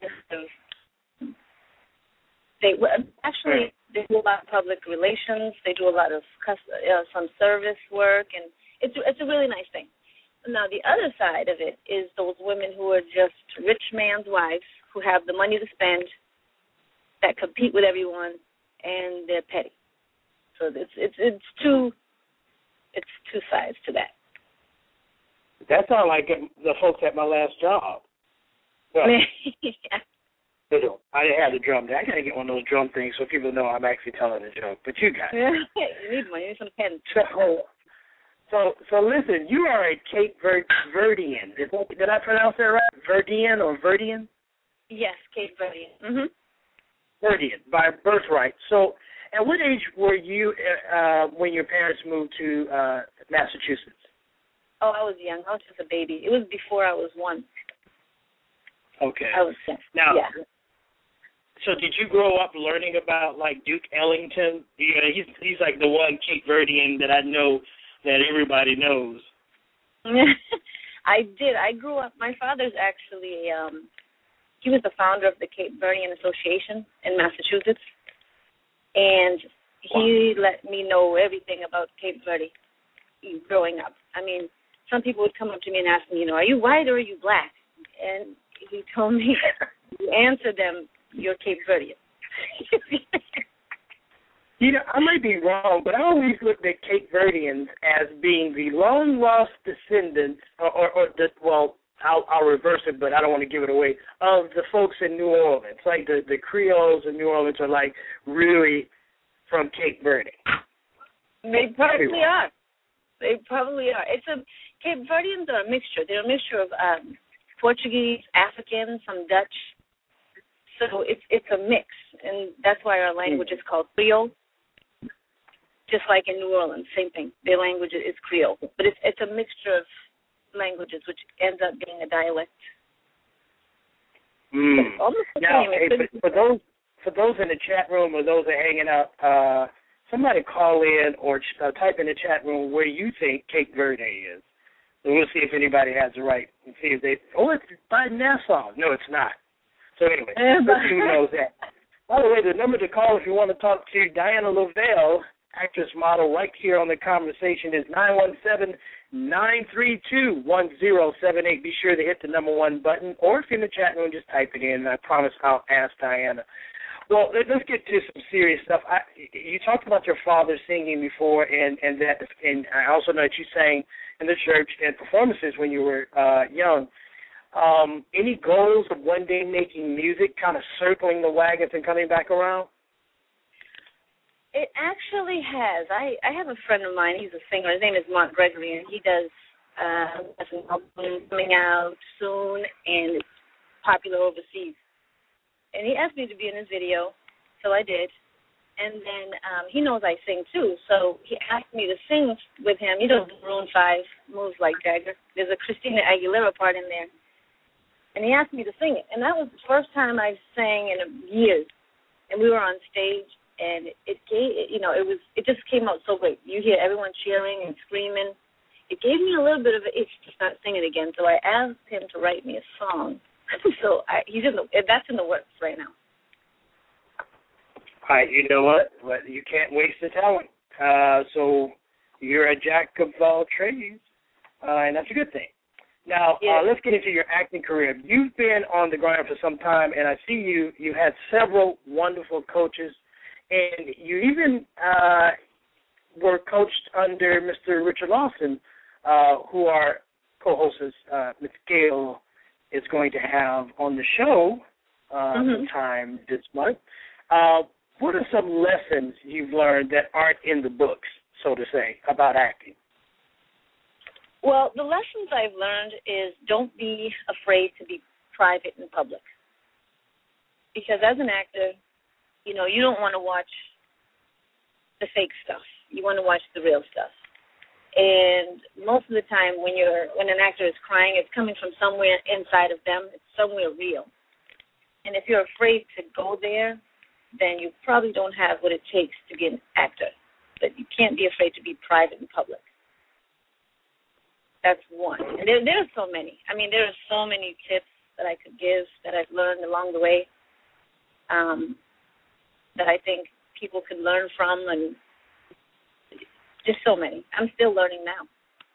they actually they do a lot of public relations. They do a lot of uh, some service work, and it's it's a really nice thing. Now, the other side of it is those women who are just rich man's wives who have the money to spend, that compete with everyone, and they're petty. So it's it's it's two it's two sides to that. That sounds like the folks at my last job. Well, yeah. I didn't have the drum. I gotta get one of those drum things so people know I'm actually telling a joke. But you got it. You need one. You need some pens. So, so listen, you are a Cape Verd- Verdean. Did, did I pronounce that right? Verdean or Verdean? Yes, Cape Verdean. Mm-hmm. Verdean, by birthright. So, at what age were you uh, when your parents moved to uh, Massachusetts? Oh, I was young. I was just a baby. It was before I was one. Okay. I was young. Now, yeah. So did you grow up learning about, like, Duke Ellington? You know, he's, he's like the one Cape Verdean that I know that everybody knows. I did. I grew up, my father's actually, um, he was the founder of the Cape Verdean Association in Massachusetts, and he wow. let me know everything about Cape Verde growing up. I mean, some people would come up to me and ask me, you know, are you white or are you black? And he told me, you answer them, you're Cape Verdean. You know, I might be wrong, but I always looked at Cape Verdeans as being the long-lost descendants, or, or, or the, well, I'll, I'll reverse it, but I don't want to give it away, of the folks in New Orleans. Like the, the Creoles in New Orleans are, like, really from Cape Verde. They probably are. They probably are. It's a Cape Verdeans are a mixture. They're a mixture of um, Portuguese, African, some Dutch. So it's it's a mix, and that's why our language is called Creole. Just like in New Orleans, same thing. Their language is Creole, but it's it's a mixture of languages, which ends up being a dialect. Mm. Now, hey, for, for those for those in the chat room or those that are hanging out, uh, somebody call in or uh, type in the chat room where you think Cape Verde is. And we'll see if anybody has it right and see if they. Oh, it's by Nassau. No, it's not. So anyway, who knows that? By the way, the number to call if you want to talk to Diana Lavelle, actress model, right here on the conversation is nine one seven, nine three two, one zero seven eight. Be sure to hit the number one button, or if you're in the chat room, just type it in. I promise I'll ask Diana. Well, let- let's get to some serious stuff. I, you talked about your father singing before, and, and that, and I also know that you sang in the church and performances when you were uh, young. Um, any goals of one day making music, kind of circling the wagons and coming back around? It actually has. I, I have a friend of mine. He's a singer. His name is Mark Gregory, and he does uh, has an album coming out soon, and it's popular overseas. And he asked me to be in his video, so I did. And then um, he knows I sing, too, so he asked me to sing with him. You know, Maroon five, Moves Like Jagger. There's a Christina Aguilera part in there. And he asked me to sing it. And that was the first time I sang in years. And we were on stage, and it, it gave, you know, it was, it just came out so great. You hear everyone cheering and screaming. It gave me a little bit of an itch to start singing again, so I asked him to write me a song. So I, he's in the, that's in the works right now. All right, you know what? But you can't waste the talent. Uh, so you're a jack of all trades, uh, and that's a good thing. Now, Yeah. uh, let's get into your acting career. You've been on the grind for some time, and I see you, you had several wonderful coaches, and you even uh, were coached under Mister Richard Lawson, uh, who our co-hosts, uh, Miz Gail, is going to have on the show uh, Mm-hmm. sometime this month. Uh, what are some lessons you've learned that aren't in the books, so to say, about acting? Well, the lessons I've learned is don't be afraid to be private in public. Because as an actor, you know, you don't want to watch the fake stuff. You want to watch the real stuff. And most of the time when you're when an actor is crying, it's coming from somewhere inside of them. It's somewhere real. And if you're afraid to go there, then you probably don't have what it takes to be an actor. But you can't be afraid to be private in public. That's one. And there, there are so many. I mean, there are so many tips that I could give that I've learned along the way um, that I think people could learn from, and just so many. I'm still learning now.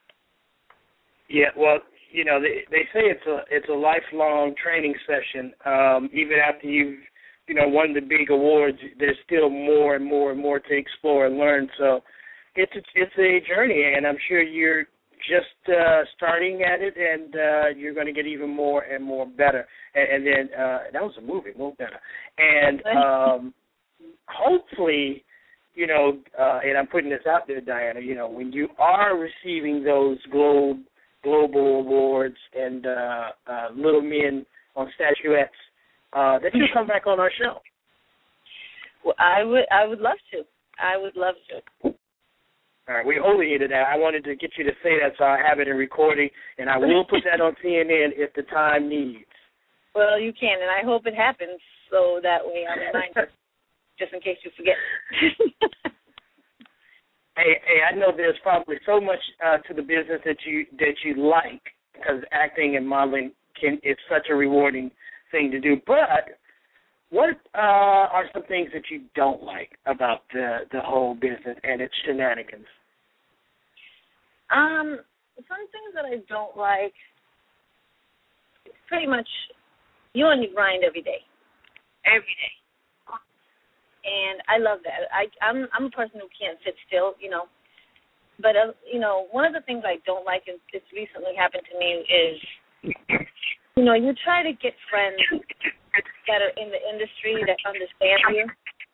Yeah, well, you know, they they say it's a it's a lifelong training session. Um, even after you've you know won the big awards, there's still more and more and more to explore and learn. So it's a, it's a journey, and I'm sure you're just uh, starting at it, and uh, you're going to get even more and more better. And, and then uh, that was a movie, more better. And um, hopefully, you know, uh, and I'm putting this out there, Diana, you know, when you are receiving those globe, global awards and uh, uh, little men on statuettes, uh, that you come back on our show. Well, I would, I would love to. I would love to. All right, we're holding you to that. I wanted to get you to say that so I have it in recording, and I will put that on C N N if the time needs. Well, you can, and I hope it happens so that way I'm reminded, just in case you forget. Hey, hey, I know there's probably so much uh, to the business that you that you like, because acting and modeling can it's such a rewarding thing to do. But what uh, are some things that you don't like about the the whole business and its shenanigans? Um, some things that I don't like, it's pretty much you on your grind every day, every day. And I love that. I, I'm I'm a person who can't sit still, you know. But, uh, you know, one of the things I don't like, and it's recently happened to me, is, you know, you try to get friends that are in the industry that understand you.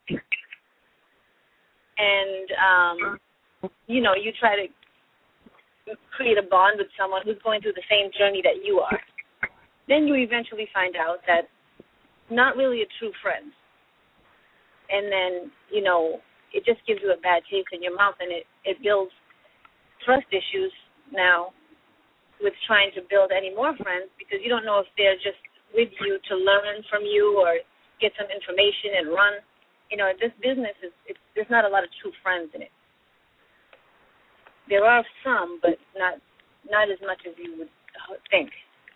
And, um, you know, you try to create a bond with someone who's going through the same journey that you are. Then you eventually find out that not really a true friend. And then, you know, it just gives you a bad taste in your mouth, and it, it builds trust issues now with trying to build any more friends, because you don't know if they're just with you to learn from you or get some information and run. You know, this business, is it's, there's not a lot of true friends in it. There are some, but not not as much as you would think.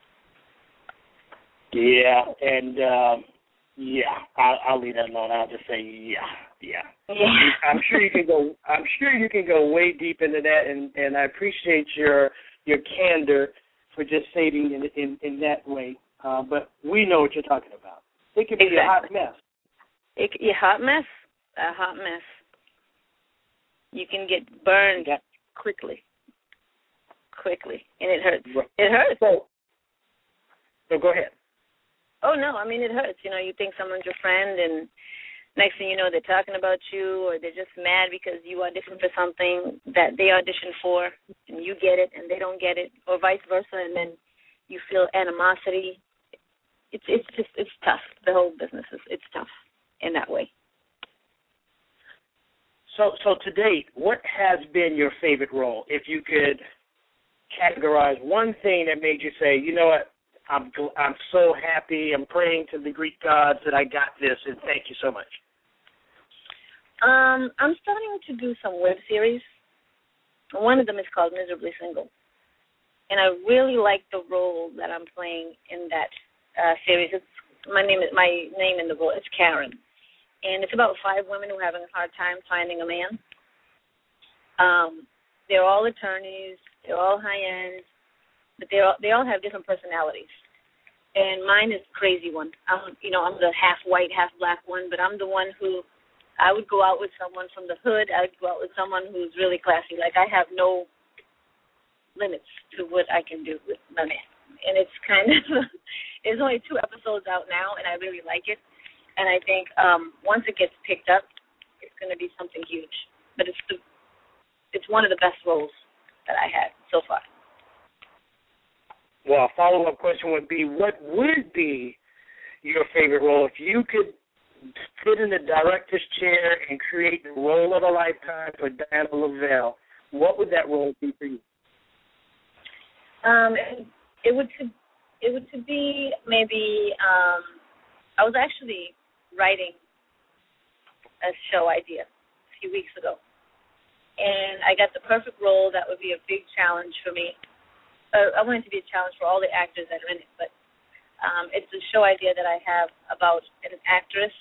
Yeah, and... Um Yeah, I'll, I'll leave that alone. I'll just say yeah, yeah. Yeah. I'm sure you can go. I'm sure you can go way deep into that, and, and I appreciate your your candor for just stating in in, in that way. Uh, but we know what you're talking about. It can be exactly. a hot mess. It, a hot mess. A hot mess. You can get burned quickly. Quickly. And it hurts. It hurts. So, so go ahead. Oh, no. I mean, it hurts. You know, you think someone's your friend, and next thing you know, they're talking about you, or they're just mad because you auditioned for something that they auditioned for, and you get it, and they don't get it, or vice versa, and then you feel animosity. It's it's just it's tough. The whole business is it's tough in that way. So, so to date, what has been your favorite role? If you could categorize one thing that made you say, you know what, I'm I'm so happy. I'm praying to the Greek gods that I got this, and thank you so much. Um, I'm starting to do some web series. One of them is called Miserably Single, and I really like the role that I'm playing in that uh, series. It's my name is my name in the role is Karen, and it's about five women who are having a hard time finding a man. Um, they're all attorneys. They're all high end. But they all, they all have different personalities, and mine is the crazy one. I'm, you know, I'm the half white, half black one, but I'm the one who I would go out with someone from the hood. I would go out with someone who's really classy. Like I have no limits to what I can do with my man, and it's kind of there's only two episodes out now, and I really like it. And I think um, once it gets picked up, it's going to be something huge. But it's the it's one of the best roles that I had so far. Well, a follow-up question would be, what would be your favorite role if you could sit in the director's chair and create the role of a lifetime for Diana Lavelle? What would that role be for you? Um, it, it would to, it would to be maybe. Um, I was actually writing a show idea a few weeks ago, and I got the perfect role that would be a big challenge for me. Uh, I want it to be a challenge for all the actors that are in it, but um, it's a show idea that I have about an actress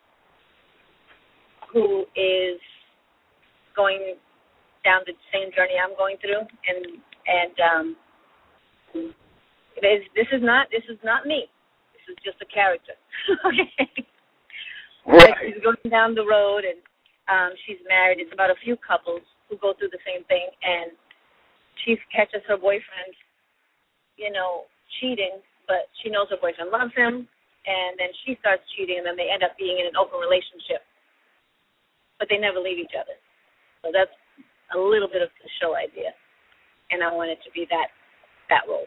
who is going down the same journey I'm going through, and and um, it is, this is not this is not me. This is just a character. Okay. Right. She's going down the road, and um, she's married. It's about a few couples who go through the same thing, and she catches her boyfriend, you know, cheating, but she knows her boyfriend loves him, and then she starts cheating, and then they end up being in an open relationship, but they never leave each other. So that's a little bit of the show idea, and I want it to be that that role.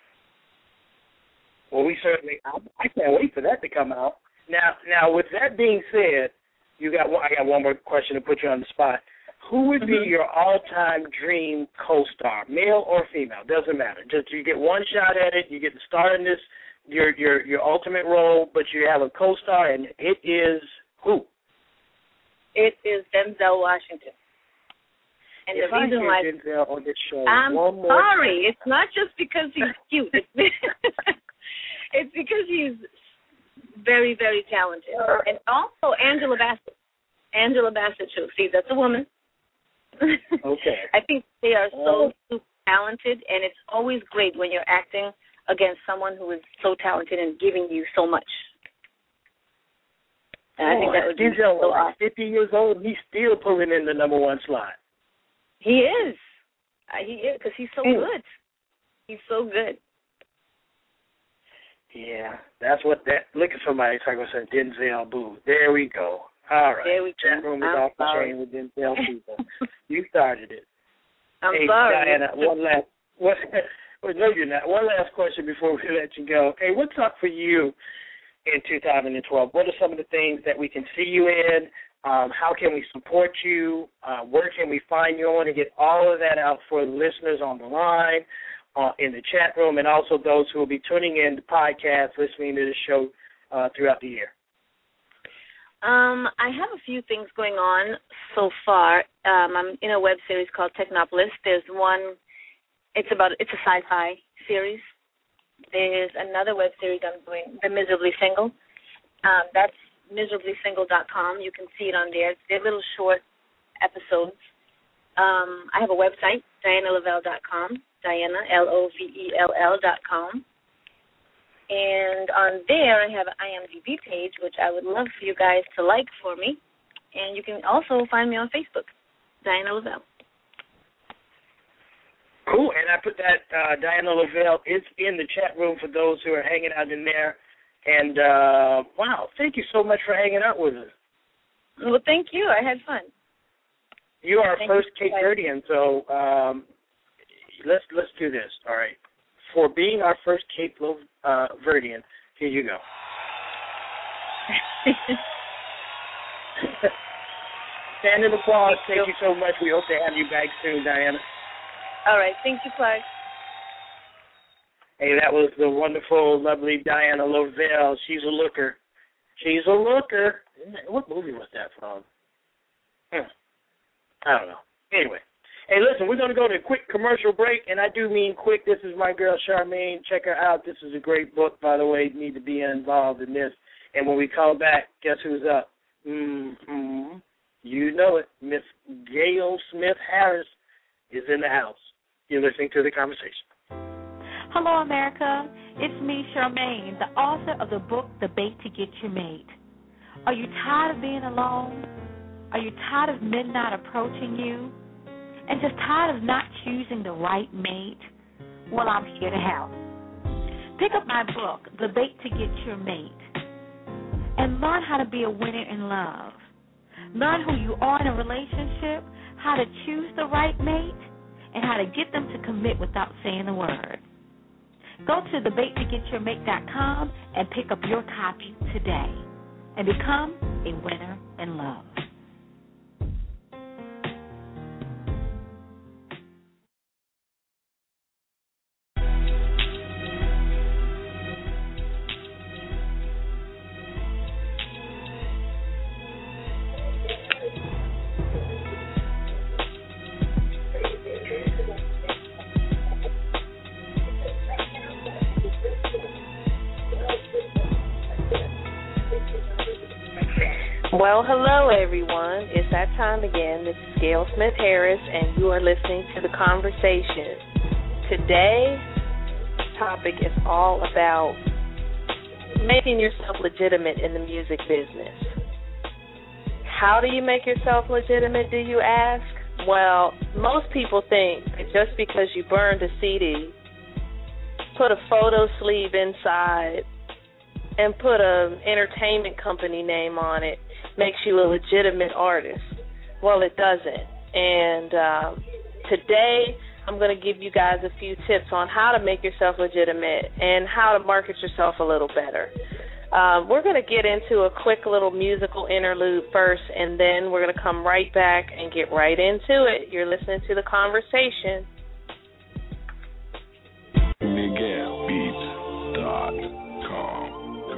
Well, we certainly, I, I can't wait for that to come out. Now, now, with that being said, you got one, I got one more question to put you on the spot. Who would be mm-hmm. your all-time dream co-star, male or female? Doesn't matter. Just you get one shot at it. You get to star in this, your your your ultimate role, but you have a co-star, and it is who? It is Denzel Washington. And if the reason why Denzel on this show, I'm one more sorry, time. It's not just because he's cute. It's, it's because he's very, very talented, and also Angela Bassett. Angela Bassett too. See, that's a woman. Okay. I think they are so super talented, and it's always great when you're acting against someone who is so talented and giving you so much. And oh, I think that would be Denzel, so awesome. fifty years old, and he's still pulling in the number one slot. He is. Uh, he is, because he's so mm. good. He's so good. Yeah, that's what that. Look at somebody talking about Denzel Boo. There we go. All right. There we go. Chat room is I'm off the sorry. chain with Denzel people. You started it. I'm hey, sorry. Diana, one last. What, well, no, you're not. One last question before we let you go. Hey, what's up for you in two thousand twelve? What are some of the things that we can see you in? Um, how can we support you? Uh, where can we find you? I want to get all of that out for the listeners on the line, uh, in the chat room, and also those who will be tuning in to podcasts, listening to the show uh, throughout the year. Um, I have a few things going on so far. Um, I'm in a web series called Technopolis. There's one, it's about, it's a sci-fi series. There's another web series I'm doing, The Miserably Single. Um, that's miserably single dot com. You can see it on there. They're little short episodes. Um, I have a website, diana lavelle dot com, Diana, L O V E L L dot com. And on there, I have an I M D B page, which I would love for you guys to like for me. And you can also find me on Facebook, Diana Lavelle. Cool, and I put that, uh, Diana Lavelle is in the chat room for those who are hanging out in there. And, uh, wow, thank you so much for hanging out with us. Well, thank you. I had fun. You are Thank first you. Cape Verdean, so um, let's let's do this. All right. For being our first Cape uh, Verdean, here you go. Standing applause. Thank you so much. We hope to have you back soon, Diana. All right. Thank you, Clark. Hey, that was the wonderful, lovely Diana Lavelle. She's a looker. She's a looker. What movie was that from? Hmm. I don't know. Anyway. Hey, listen, we're going to go to a quick commercial break, and I do mean quick. This is my girl, Charmaine. Check her out. This is a great book, by the way. You need to be involved in this. And when we come back, guess who's up? Mm-hmm. You know it. Miss Gail Smith-Harris is in the house. You're listening to The Conversation. Hello, America. It's me, Charmaine, the author of the book, The Bait to Get You Mate. Are you tired of being alone? Are you tired of men not approaching you? And just tired of not choosing the right mate? Well, I'm here to help. Pick up my book, The Bait to Get Your Mate, and learn how to be a winner in love. Learn who you are in a relationship, how to choose the right mate, and how to get them to commit without saying a word. Go to the bait to get your mate dot com and pick up your copy today and become a winner in love. Well, hello, everyone. It's that time again. This is Gail Smith-Harris, and you are listening to The Conversation. Today's topic is all about making yourself legitimate in the music business. How do you make yourself legitimate, do you ask? Well, most people think that just because you burned a C D, put a photo sleeve inside, and put an entertainment company name on it, makes you a legitimate artist. Well, it doesn't. And um, today I'm going to give you guys a few tips on how to make yourself legitimate and how to market yourself a little better. Um, we're going to get into a quick little musical interlude first, and then we're going to come right back and get right into it. You're listening to The Conversation. Miguel Beats dot com.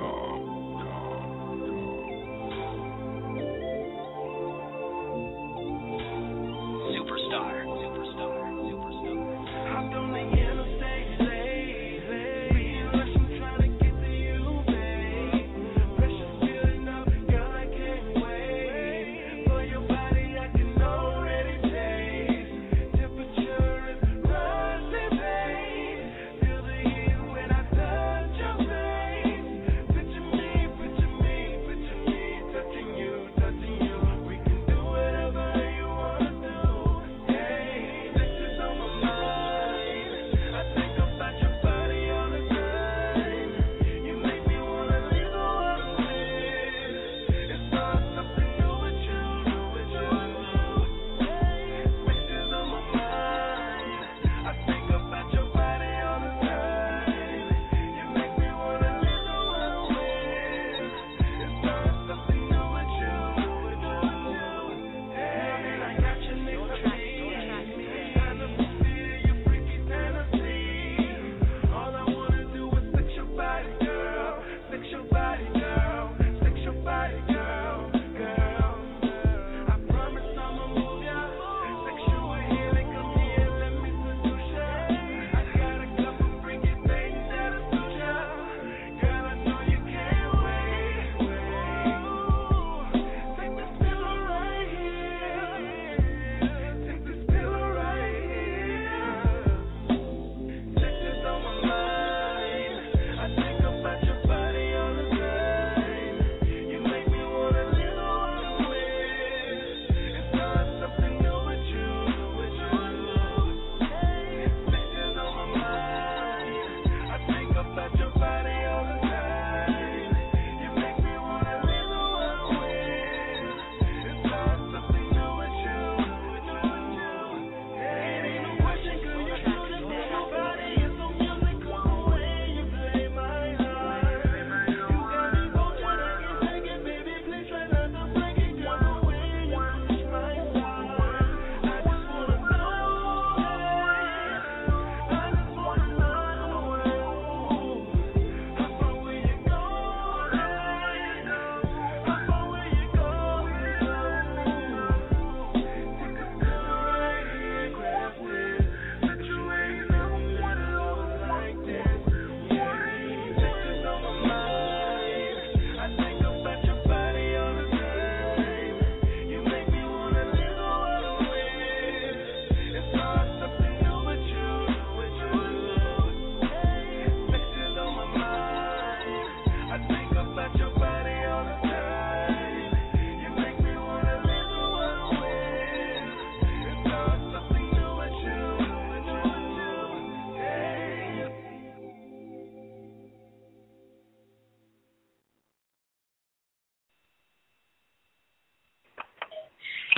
Superstar. Superstar. Superstar. Hopped on the interstate lately. Be rushing, trying to get to you, babe. Pressure's building up, girl, I can't wait. For your body, I can already taste. Temperature is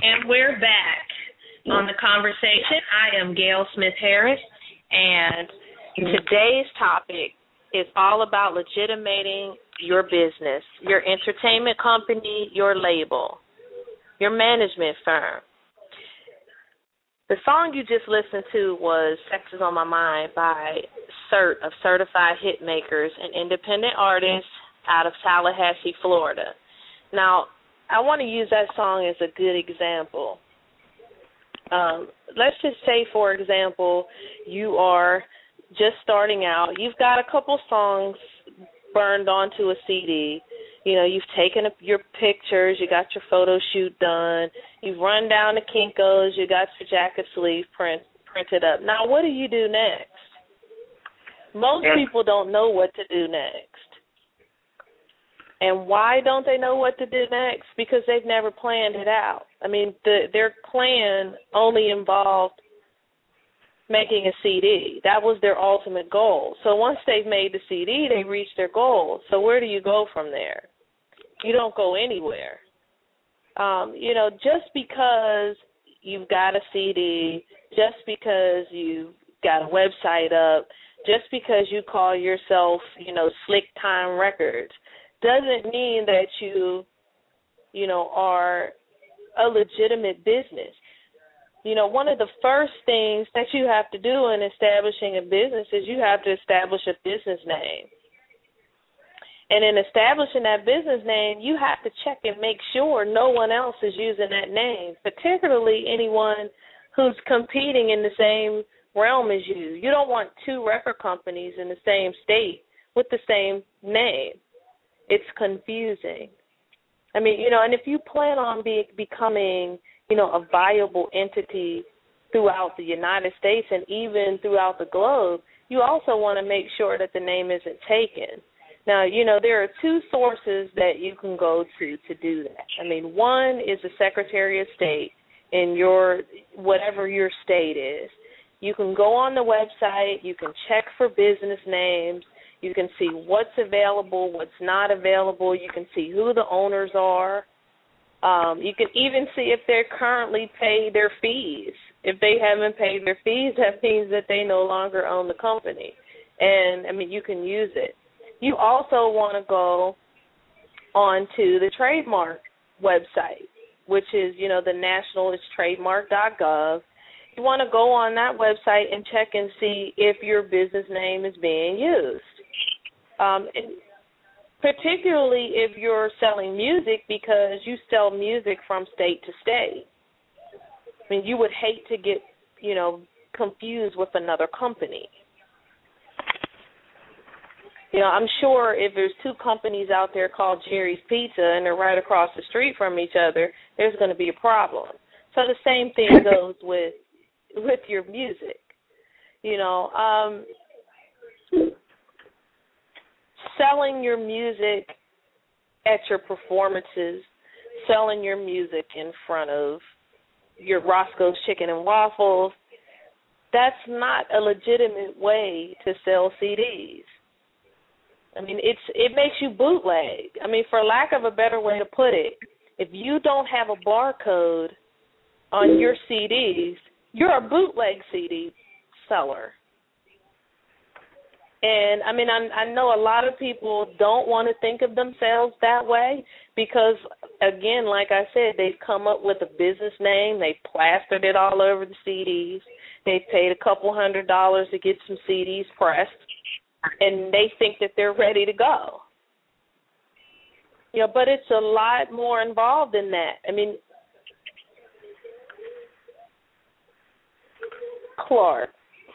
And we're back on the conversation. I am Gail Smith Harris, and today's topic is all about legitimating your business, your entertainment company, your label, your management firm. The song you just listened to was Sex is on My Mind by CERT of Certified Hitmakers, an independent artist out of Tallahassee, Florida. Now, I want to use that song as a good example. Um, let's just say, for example, you are just starting out. You've got a couple songs burned onto a C D. You know, you've taken your pictures, you got your photo shoot done, you've run down to Kinko's, you got your jacket sleeve print, printed up. Now, what do you do next? Most yeah. people don't know what to do next. And why don't they know what to do next? Because they've never planned it out. I mean, the, their plan only involved making a C D. That was their ultimate goal. So once they've made the C D, they reached their goal. So where do you go from there? You don't go anywhere. Um, you know, just because you've got a C D, just because you've got a website up, just because you call yourself, you know, Slick Time Records, doesn't mean that you, you know, are a legitimate business. You know, one of the first things that you have to do in establishing a business is you have to establish a business name. And in establishing that business name, you have to check and make sure no one else is using that name, particularly anyone who's competing in the same realm as you. You don't want two record companies in the same state with the same name. It's confusing. I mean, you know, and if you plan on be, becoming, you know, a viable entity throughout the United States and even throughout the globe, you also want to make sure that the name isn't taken. Now, you know, there are two sources that you can go to to do that. I mean, one is the Secretary of State in your, whatever your state is. You can go on the website, you can check for business names, you can see what's available, what's not available. You can see who the owners are. Um, you can even see if they're currently paid their fees. If they haven't paid their fees, that means that they no longer own the company. And, I mean, you can use it. You also want to go on to the trademark website, which is, you know, the national, it's trademark dot gov. You want to go on that website and check and see if your business name is being used. Um, and particularly if you're selling music, because you sell music from state to state. I mean, you would hate to get, you know, confused with another company. You know, I'm sure if there's two companies out there called Jerry's Pizza and they're right across the street from each other, there's going to be a problem. So the same thing goes with with your music. You know, um, selling your music at your performances, selling your music in front of your Roscoe's Chicken and Waffles, that's not a legitimate way to sell C Ds. I mean, it's it makes you bootleg. I mean, for lack of a better way to put it, if you don't have a barcode on your C Ds, you're a bootleg C D seller. And, I mean, I, I know a lot of people don't want to think of themselves that way because, again, like I said, they've come up with a business name. They've plastered it all over the C Ds. They've paid a couple hundred dollars to get some C Ds pressed, and they think that they're ready to go. You know, but it's a lot more involved in that. I mean, Clark,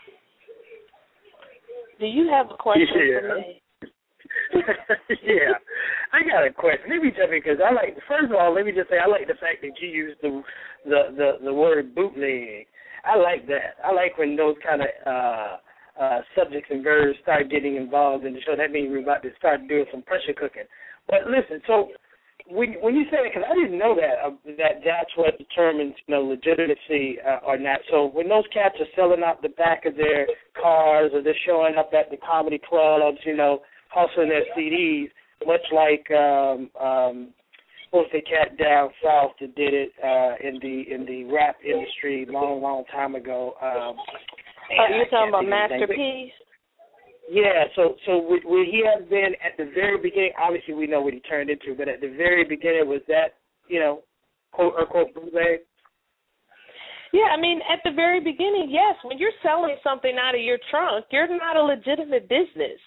do you have a question yeah. for me? yeah, I got a question. Let me tell you, because I like, first of all, let me just say, I like the fact that you used the the, the, the word bootleg. I like that. I like when those kind of uh, uh, subjects and verbs start getting involved in the show. That means we're about to start doing some pressure cooking. But listen, so when, when you say that, because I didn't know that, uh, that that's what determines, you know, legitimacy uh, or not. So when those cats are selling out the back of their cars or they're showing up at the comedy clubs, you know, hustling their C Ds, much like um, um, was the cat down south that did it uh, in the in the rap industry long, long time ago. Um, oh, you're talking about Master P? Yeah, so so would, would he have been at the very beginning? Obviously, we know what he turned into, but at the very beginning, was that, you know, quote unquote bootleg? Yeah, I mean, at the very beginning, yes. When you're selling something out of your trunk, you're not a legitimate business.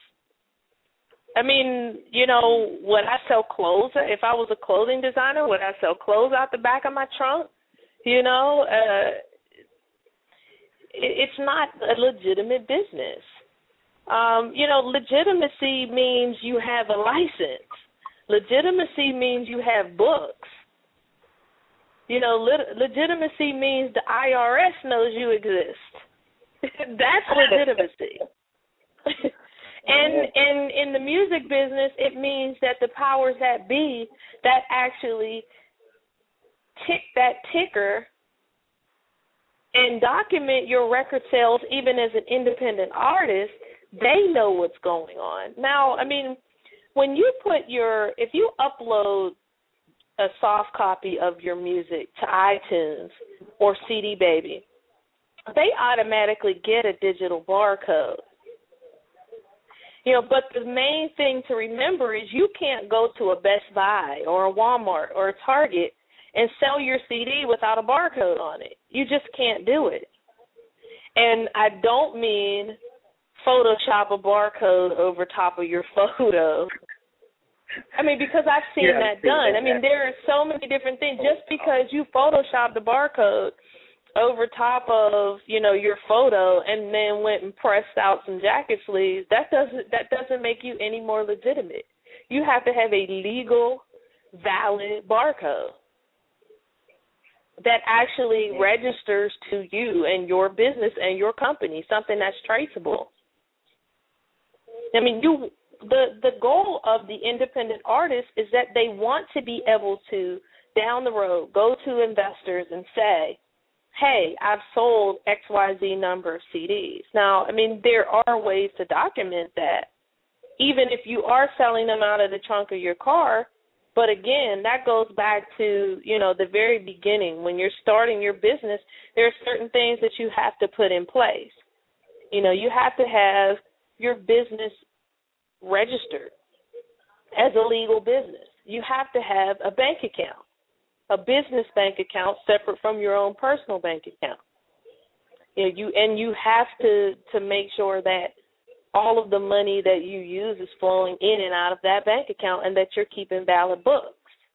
I mean, you know, would I sell clothes? If I was a clothing designer, would I sell clothes out the back of my trunk? You know, uh, it, it's not a legitimate business. Um, you know, legitimacy means you have a license. Legitimacy means you have books. You know, lit- legitimacy means the I R S knows you exist. That's legitimacy. And in in the music business, it means that the powers that be that actually tick that ticker and document your record sales, even as an independent artist, they know what's going on. Now, I mean, when you put your, if you upload a soft copy of your music to iTunes or C D Baby, they automatically get a digital barcode. You know, but the main thing to remember is you can't go to a Best Buy or a Walmart or a Target and sell your C D without a barcode on it. You just can't do it. And I don't mean Photoshop a barcode over top of your photo. I mean, because I've seen yeah, that done. I mean, there are so many different things. Just because you Photoshopped the barcode over top of, you know, your photo and then went and pressed out some jacket sleeves, that doesn't that doesn't make you any more legitimate. You have to have a legal, valid barcode that actually registers to you and your business and your company, something that's traceable. I mean, you the the goal of the independent artist is that they want to be able to, down the road, go to investors and say, hey, I've sold X Y Z number of C Ds. Now, I mean, there are ways to document that, even if you are selling them out of the trunk of your car. But again, that goes back to, you know, the very beginning. When you're starting your business, there are certain things that you have to put in place. You know, you have to have your business registered as a legal business. You have to have a bank account, a business bank account separate from your own personal bank account. You know, you and you have to, to make sure that all of the money that you use is flowing in and out of that bank account and that you're keeping valid books.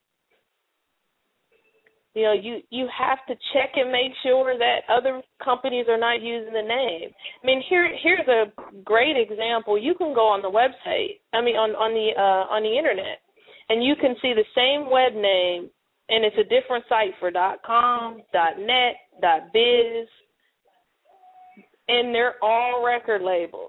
You know, you, you have to check and make sure that other companies are not using the name. I mean, here here's a great example. You can go on the website, I mean, on, on the uh, on the internet, and you can see the same web name, and it's a different site for .com, .net, .biz, and they're all record labels.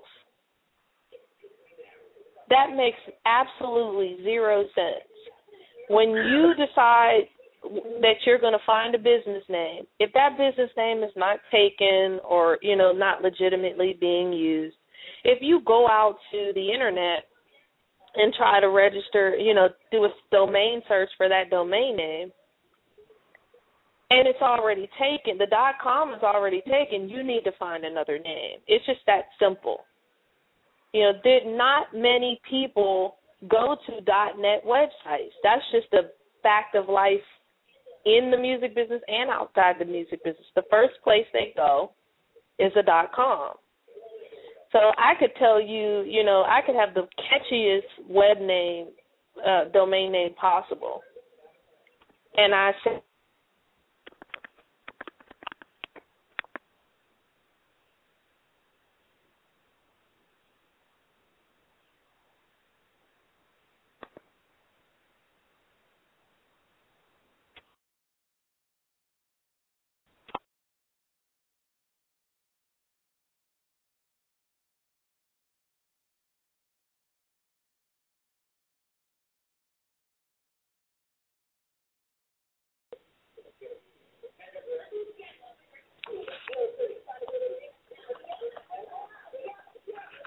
That makes absolutely zero sense. When you decide that you're going to find a business name, if that business name is not taken or, you know, not legitimately being used, if you go out to the internet and try to register, you know, do a domain search for that domain name, and it's already taken, the .com is already taken, you need to find another name. It's just that simple. You know, there not many people go to .net websites. That's just a fact of life in the music business and outside the music business. The first place they go is a .com. So I could tell you, you know, I could have the catchiest web name, uh, domain name possible, and I said,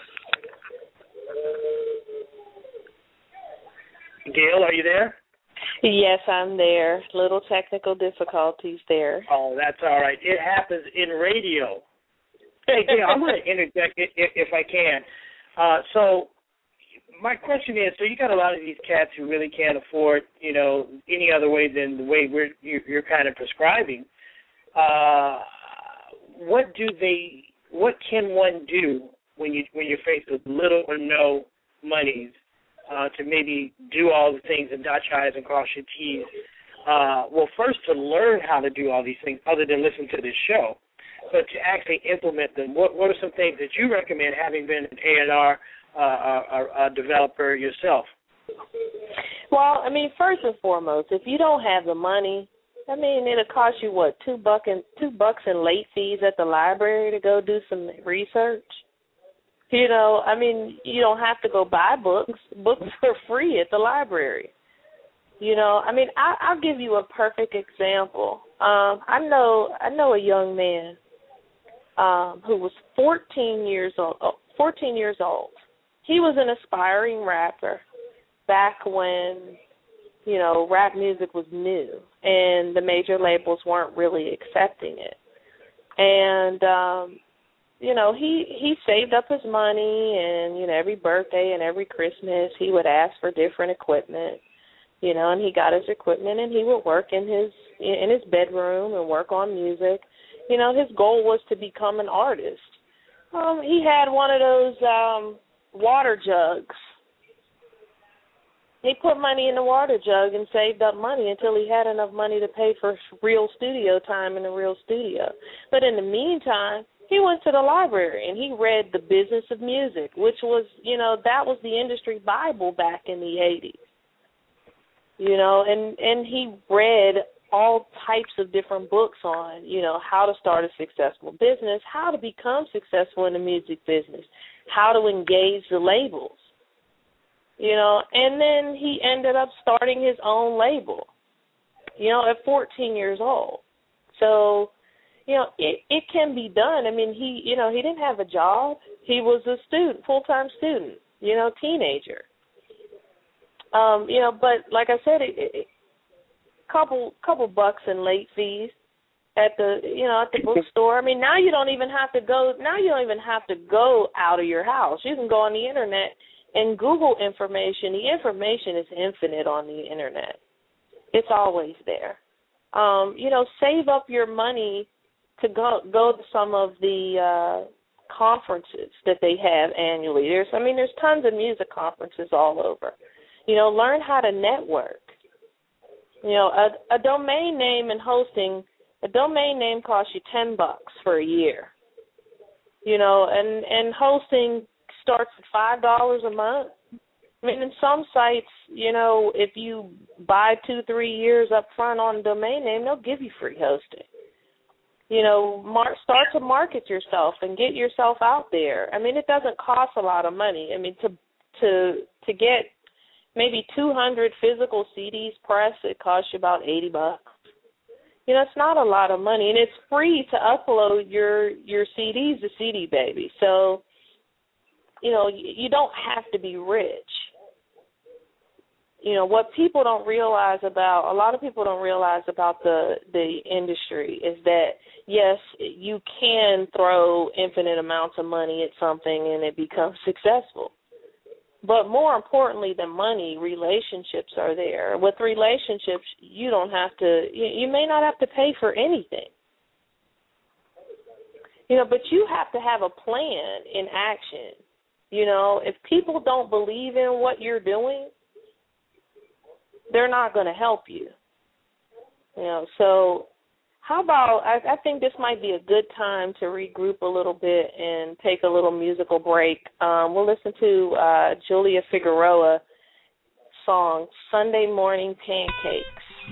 Gail, are you there? Yes, I'm there. Little technical difficulties there. Oh, that's all right. It happens in radio. Hey, Gail, I'm going to interject if, if I can. Uh, so my question is, so you got a lot of these cats who really can't afford, you know, any other way than the way we're you're, you're kind of prescribing. Uh, what do they? What can one do when you when you're faced with little or no monies uh, to maybe do all the things and dot your I's and cross your T's? Uh, well, first to learn how to do all these things, other than listen to this show, but to actually implement them. What What are some things that you recommend, having been an A and R uh, a, a developer yourself? Well, I mean, first and foremost, if you don't have the money, I mean, it'll cost you what two buck and two bucks in late fees at the library to go do some research. You know, I mean, you don't have to go buy books. Books are free at the library. You know, I mean, I, I'll give you a perfect example. Um, I know, I know a young man um, who was fourteen years old. fourteen years old. He was an aspiring rapper back when, you know, rap music was new and the major labels weren't really accepting it. And, um, you know, he, he saved up his money, and, you know, every birthday and every Christmas he would ask for different equipment, you know, and he got his equipment and he would work in his in his bedroom and work on music. You know, his goal was to become an artist. Um, he had one of those um, water jugs. He put money in the water jug and saved up money until he had enough money to pay for real studio time in the real studio. But in the meantime, he went to the library and he read The Business of Music, which was, you know, that was the industry Bible back in the eighties. You know, and, and he read all types of different books on, you know, how to start a successful business, how to become successful in the music business, how to engage the labels. You know, and then he ended up starting his own label, you know, at fourteen years old. So, you know, it, it can be done. I mean, he, you know, he didn't have a job. He was a student, full-time student, you know, teenager. Um, you know, but like I said, it, it, couple couple bucks in late fees at the, you know, at the bookstore. I mean, now you don't even have to go. Now you don't even have to go out of your house. You can go on the internet and Google information. The information is infinite on the internet. It's always there. Um, you know, save up your money to go go to some of the uh, conferences that they have annually. There's, I mean, there's tons of music conferences all over. You know, learn how to network. You know, a, a domain name and hosting, a domain name costs you ten bucks for a year. You know, and, and hosting starts at five dollars a month. I mean, in some sites, you know, if you buy two, three years up front on a domain name, they'll give you free hosting. You know, mar- start to market yourself and get yourself out there. I mean, it doesn't cost a lot of money. I mean, to to to get maybe two hundred physical C Ds pressed, it costs you about eighty bucks. You know, it's not a lot of money, and it's free to upload your your C Ds to C D Baby. So, you know, you, you don't have to be rich. You know, what people don't realize about, a lot of people don't realize about the, the industry is that, yes, you can throw infinite amounts of money at something and it becomes successful. But more importantly than money, relationships are there. With relationships, you don't have to, you, you may not have to pay for anything. You know, but you have to have a plan in action. You know, if people don't believe in what you're doing, they're not going to help you. You know, so how about, I, I think this might be a good time to regroup a little bit and take a little musical break. Um, we'll listen to uh, Julia Figueroa song, Sunday Morning Pancakes.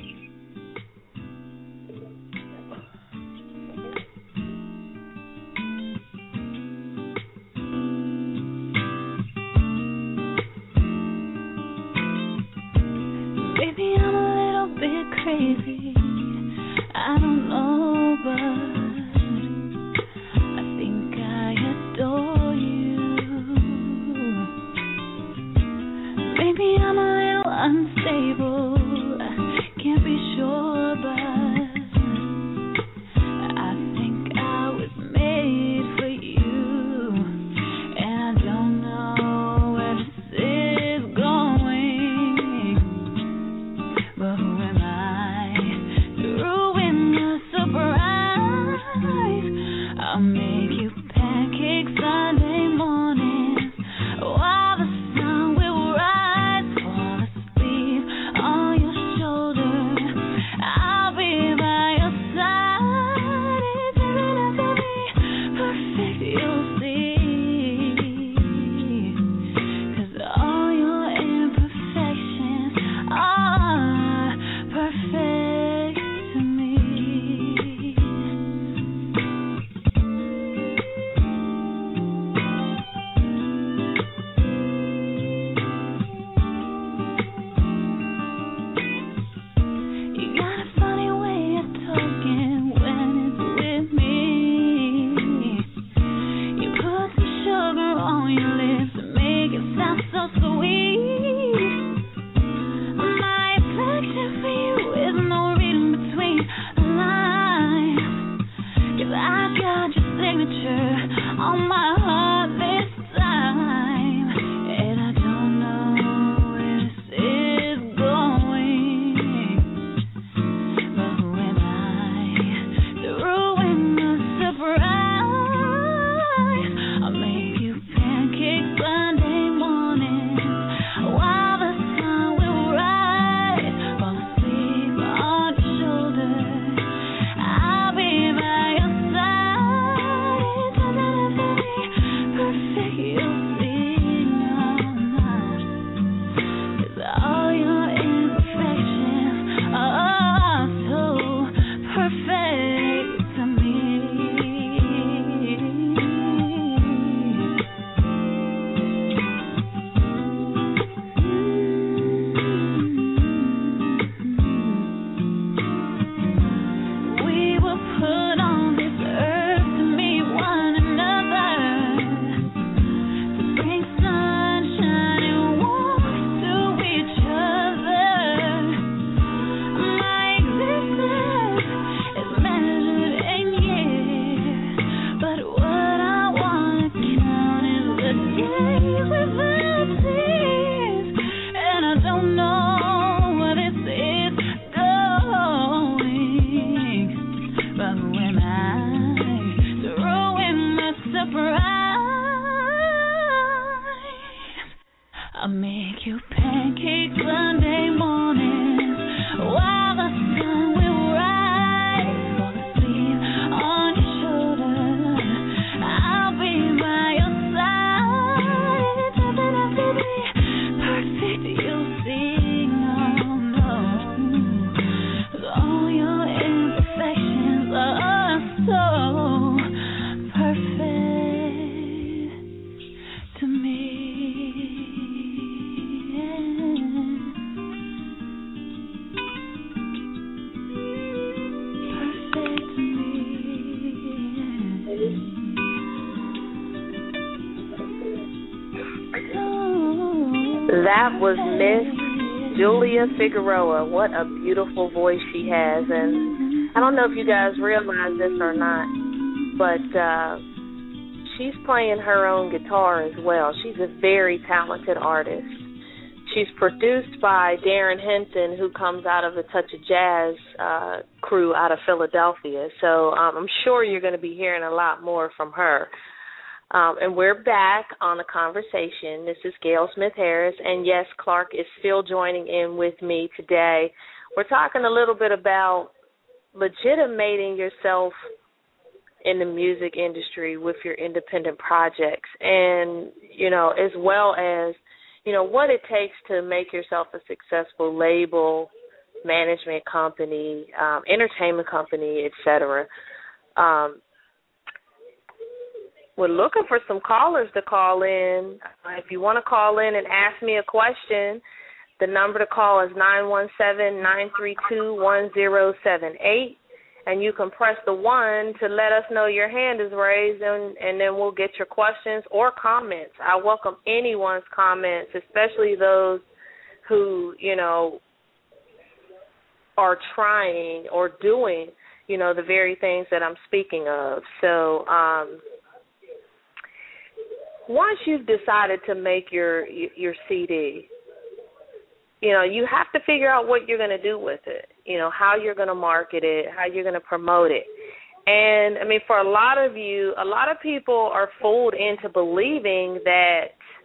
Maybe I'm a little bit crazy, I don't know, but I think I adore you. Maybe I'm a little unstable, be sure, but I think I was made for you, and I don't know where this is going, but who am I to ruin the surprise? I'll make you pancakes Sunday mornings while the sun will rise. Fall asleep on your shoulder. I'll be by your side. It doesn't have to be perfect, you'll see. 'Cause all your imperfections are perfect to me. You got a funny way of talking when it's with me. You put some sugar on your lips to make it sound so sweet. My affection for you is no reading between the lines. 'Cause I've got your signature on my heart this time, and I don't know where this is going, but who am I to ruin the surprise? I'll make you pancakes Sunday mornings while the sun will rise. Fall asleep on your shoulder. I'll be by your side. It doesn't have to be perfect, you'll see. No, no. 'Cause all your imperfections are so perfect to me. We were put on this earth to meet one another, to bring sunshine and warmth to each other. My existence is measured in years, but what I wanna count is the days without tears. And I don't know where this is going, but who am I to ruin the surprise? I'll make you pancakes Sunday mornings while the sun will rise. Fall asleep on your shoulder. I'll be by your side. It doesn't have to be perfect, you'll see. No, no. 'Cause all your imperfections are so perfect to me. Perfect to That was Miss Julia Figueroa. What a beautiful voice she has. And I don't know if you guys realize this or not, but uh, she's playing her own guitar as well. She's a very talented artist. She's produced by Darren Henson, who comes out of the Touch of Jazz uh, crew out of Philadelphia. So um, I'm sure you're going to be hearing a lot more from her. Um, and we're back on the conversation. This is Gail Smith Harris, and yes, Clark is still joining in with me today. We're talking a little bit about legitimating yourself in the music industry with your independent projects, and, you know, as well as, you know, what it takes to make yourself a successful label, management company, um, entertainment company, et cetera. Um, We're looking for some callers to call in. Uh, if you want to call in and ask me a question, the number to call is nine one seven, nine three two, one zero seven eight. And you can press the one to let us know your hand is raised, and, and then we'll get your questions or comments. I welcome anyone's comments, especially those who, you know, are trying or doing, you know, the very things that I'm speaking of. So um, once you've decided to make your your C D, you know, you have to figure out what you're going to do with it, you know, how you're going to market it, how you're going to promote it. And, I mean, for a lot of you, a lot of people are fooled into believing that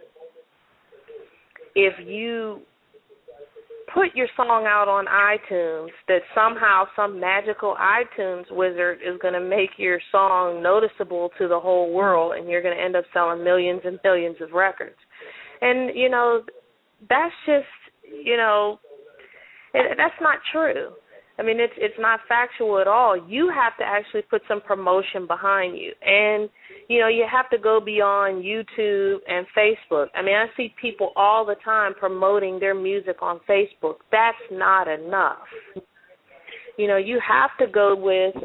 if you put your song out on iTunes, that somehow some magical iTunes wizard is going to make your song noticeable to the whole world, and you're going to end up selling millions and millions of records. And, you know, that's just, you know, it, that's not true. I mean, it's it's not factual at all. You have to actually put some promotion behind you. And, you know, you have to go beyond YouTube and Facebook. I mean, I see people all the time promoting their music on Facebook. That's not enough. You know, you have to go with,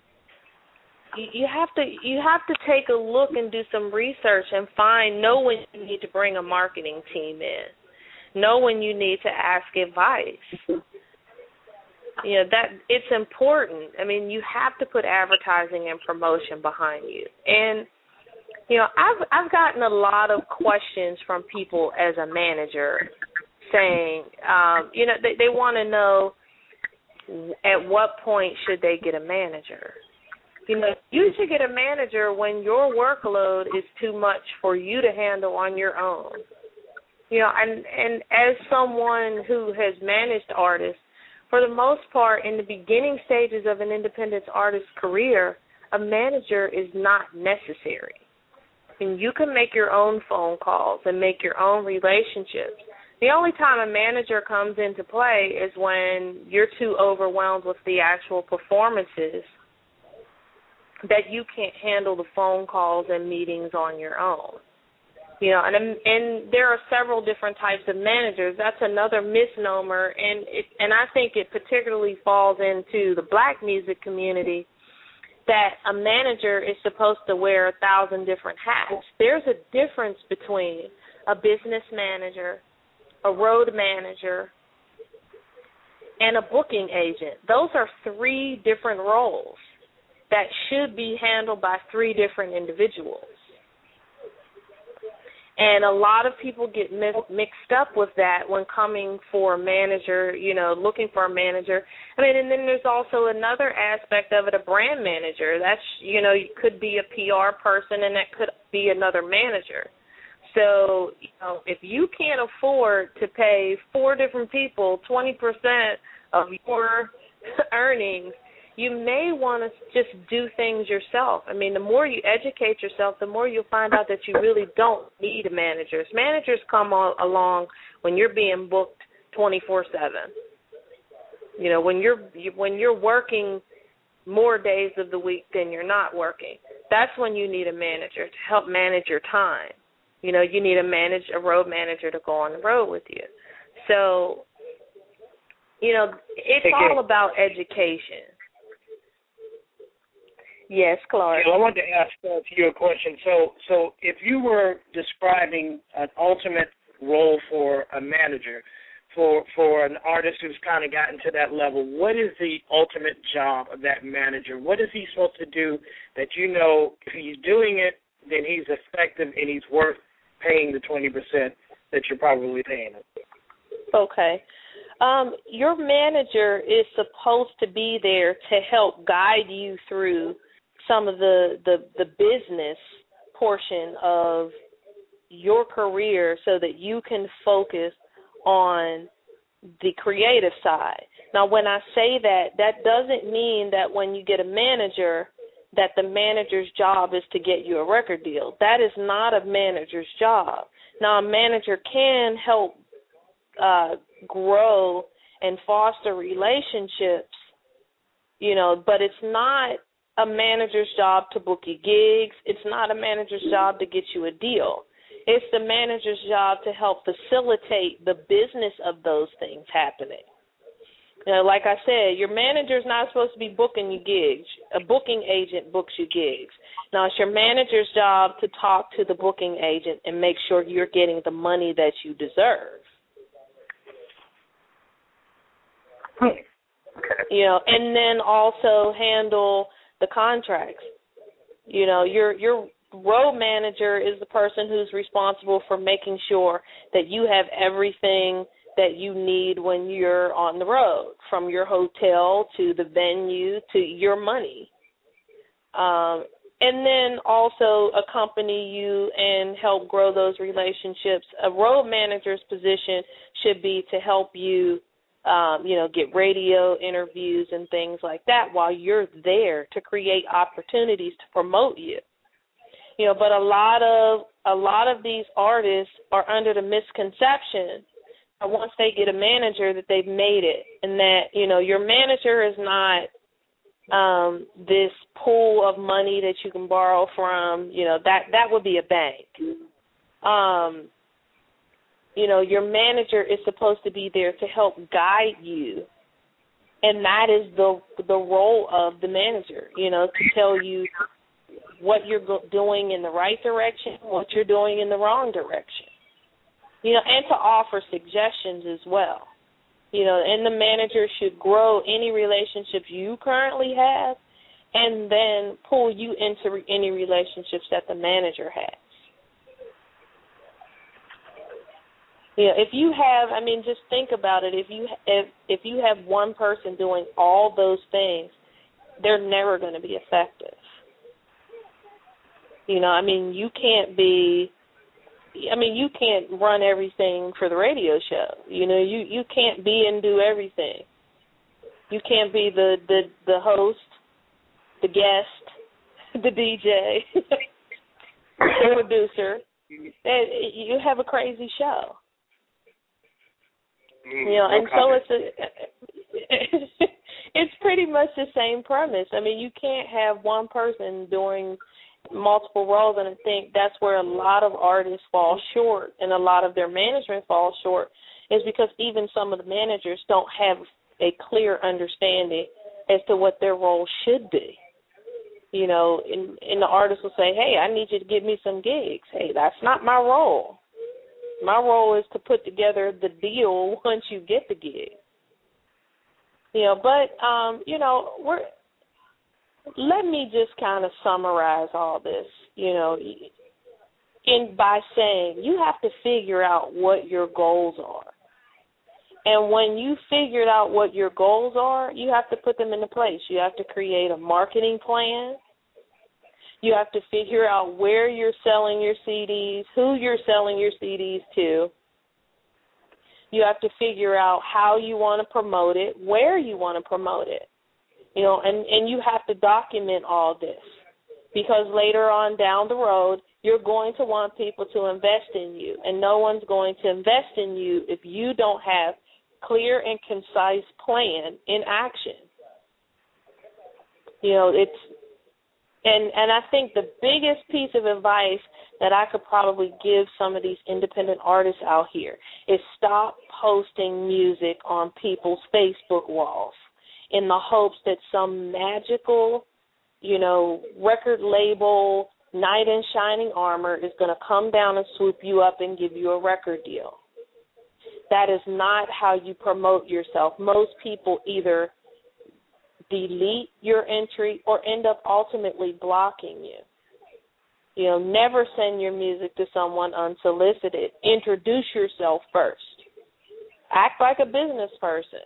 you, you have to you have to take a look and do some research and find, know when you need to bring a marketing team in. Know when you need to ask advice. You know, that it's important. I mean, you have to put advertising and promotion behind you. And, you know, I've I've gotten a lot of questions from people as a manager saying, um, you know, they, they want to know at what point should they get a manager. You know, you should get a manager when your workload is too much for you to handle on your own. You know, and, and as someone who has managed artists, for the most part, in the beginning stages of an independent artist's career, a manager is not necessary. I mean, you can make your own phone calls and make your own relationships. The only time a manager comes into play is when you're too overwhelmed with the actual performances that you can't handle the phone calls and meetings on your own. You know, and and there are several different types of managers. That's another misnomer, and it, and I think it particularly falls into the black music community that a manager is supposed to wear a thousand different hats. There's a difference between a business manager, a road manager, and a booking agent. Those are three different roles that should be handled by three different individuals. And a lot of people get mixed up with that when coming for a manager, you know, looking for a manager. I mean, and then there's also another aspect of it, a brand manager. That's, you know, you could be a P R person, and that could be another manager. So, you know, if you can't afford to pay four different people twenty percent of your earnings, you may want to just do things yourself. I mean, the more you educate yourself, the more you'll find out that you really don't need managers. Managers come all, along when you're being booked twenty-four seven. You know, when you're when you're working more days of the week than you're not working. That's when you need a manager to help manage your time. You know, you need a manage a road manager to go on the road with you. So, you know, it's all about education. Yes, Clark. Yeah, I wanted to ask uh, to you a question. So, so if you were describing an ultimate role for a manager, for for an artist who's kind of gotten to that level, what is the ultimate job of that manager? What is he supposed to do that you know if he's doing it, then he's effective and he's worth paying the twenty percent that you're probably paying him? Okay. Um, your manager is supposed to be there to help guide you through some of the, the, the business portion of your career so that you can focus on the creative side. Now, when I say that, that doesn't mean that when you get a manager that the manager's job is to get you a record deal. That is not a manager's job. Now, a manager can help uh, grow and foster relationships, you know, but it's not a manager's job to book you gigs. It's not a manager's job to get you a deal. It's the manager's job to help facilitate the business of those things happening. You know, like I said, your manager's not supposed to be booking you gigs. A booking agent books you gigs. Now, it's your manager's job to talk to the booking agent and make sure you're getting the money that you deserve. You know, and then also handle the contracts. You know, your your road manager is the person who's responsible for making sure that you have everything that you need when you're on the road, from your hotel to the venue to your money. Um, and then also accompany you and help grow those relationships. A road manager's position should be to help you, um, you know, get radio interviews and things like that while you're there, to create opportunities to promote you. You know, but a lot of a lot of these artists are under the misconception that once they get a manager that they've made it, and that, you know, your manager is not um, this pool of money that you can borrow from. You know, that that would be a bank. Um, you know, your manager is supposed to be there to help guide you, and that is the the role of the manager. You know, to tell you what you're go- doing in the right direction, what you're doing in the wrong direction. You know, and to offer suggestions as well. You know, and the manager should grow any relationships you currently have, and then pull you into re- any relationships that the manager has. You know, if you have, I mean, just think about it. If you if if you have one person doing all those things, they're never going to be effective. You know, I mean, you can't be, I mean, you can't run everything for the radio show. You know, you, you can't be and do everything. You can't be the, the, the host, the guest, the D J, the producer. You have a crazy show. You know, and so it's a, it's pretty much the same premise. I mean, you can't have one person doing multiple roles, and I think that's where a lot of artists fall short, and a lot of their management falls short, is because even some of the managers don't have a clear understanding as to what their role should be. You know, and, and the artist will say, hey, I need you to give me some gigs. Hey, that's not my role. My role is to put together the deal once you get the gig. You know, but, um, you know, we're, let me just kind of summarize all this, you know, in by saying you have to figure out what your goals are. And when you figured out what your goals are, you have to put them into place. You have to create a marketing plan. You have to figure out where you're selling your C Ds, who you're selling your C Ds to. You have to figure out how you want to promote it, where you want to promote it. You know, and, and you have to document all this, because later on down the road, you're going to want people to invest in you, and no one's going to invest in you if you don't have clear and concise plan in action. You know, it's, and, and I think the biggest piece of advice that I could probably give some of these independent artists out here is stop posting music on people's Facebook walls in the hopes that some magical, you know, record label, knight in shining armor is going to come down and swoop you up and give you a record deal. That is not how you promote yourself. Most people either delete your entry or end up ultimately blocking you. You know, never send your music to someone unsolicited. Introduce yourself first. Act like a business person.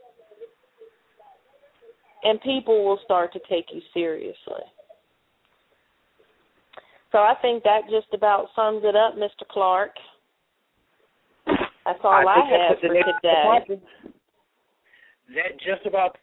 And people will start to take you seriously. So I think that just about sums it up, Mister Clark. That's all I, I have for today. That just about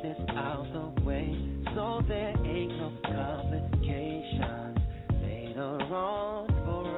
business out the way, so there ain't no complications later on for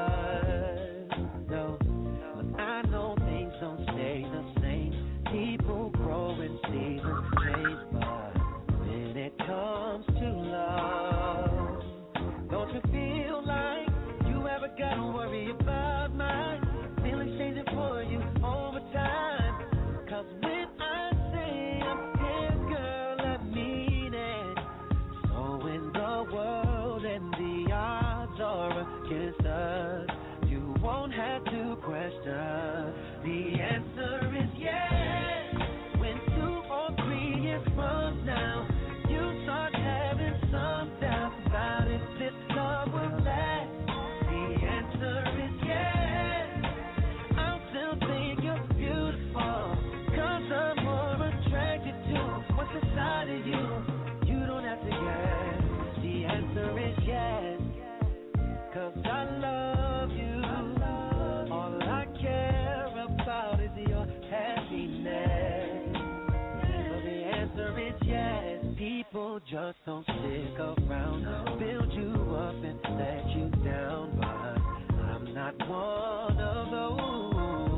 us. No, but I know things don't stay the same. People grow and seasons change, but when it comes to love, don't you feel like you ever gotta worry about my feelings changing for you over time? Cause when I say I'm here, girl, I mean it. So in the world and the odds are against us, you won't have to question. The answer is yes. When two or three years from now, you start having some doubts about if this love will last, the answer is yes. I'll still think you're beautiful, cause I'm more attracted to what's inside of you. You don't have to guess. The answer is yes, cause I love you. All I care about is your happiness. So the answer is yes. People just don't stick around, build you up and let you down, but I'm not one of those.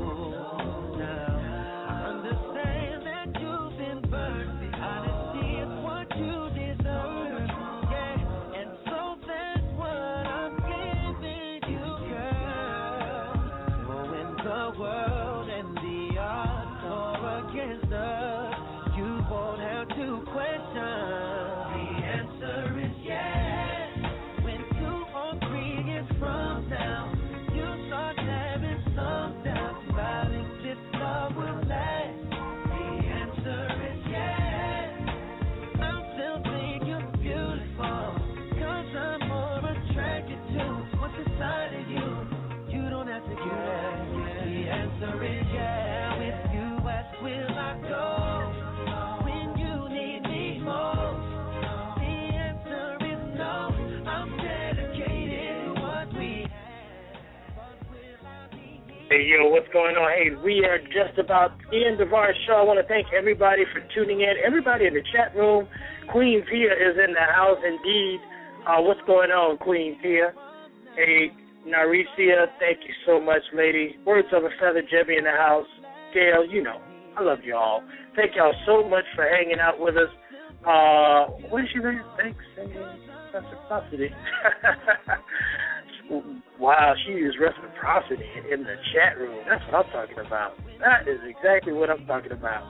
Now I understand that you've been burned. Honesty is what you deserve, yeah, and so that's what I'm giving you, girl. So when the world and the odds are against us, you won't have to question. The answer is yes. When two or three years from now, you start having some doubts about if this love will last, the answer is yes. I'll still think you're beautiful, cause I'm more attracted to what's inside of you. You don't have to guess. The answer is yeah. If you ask, will I go when you need me most? The answer is no. I'm dedicated to what we Hey, yo, what's going on? Hey, we are just about the end of our show. I want to thank everybody for tuning in. Everybody in the chat room. Queen Pia is in the house, indeed. Uh, what's going on, Queen Pia? Hey, Naricia, thank you so much, lady. Words of a Feather, Jebby in the house. Gail, you know, I love you all. Thank y'all so much for hanging out with us. Uh, what is your name? Thanks, reciprocity. Wow, she used reciprocity in the chat room. That's what I'm talking about. That is exactly what I'm talking about.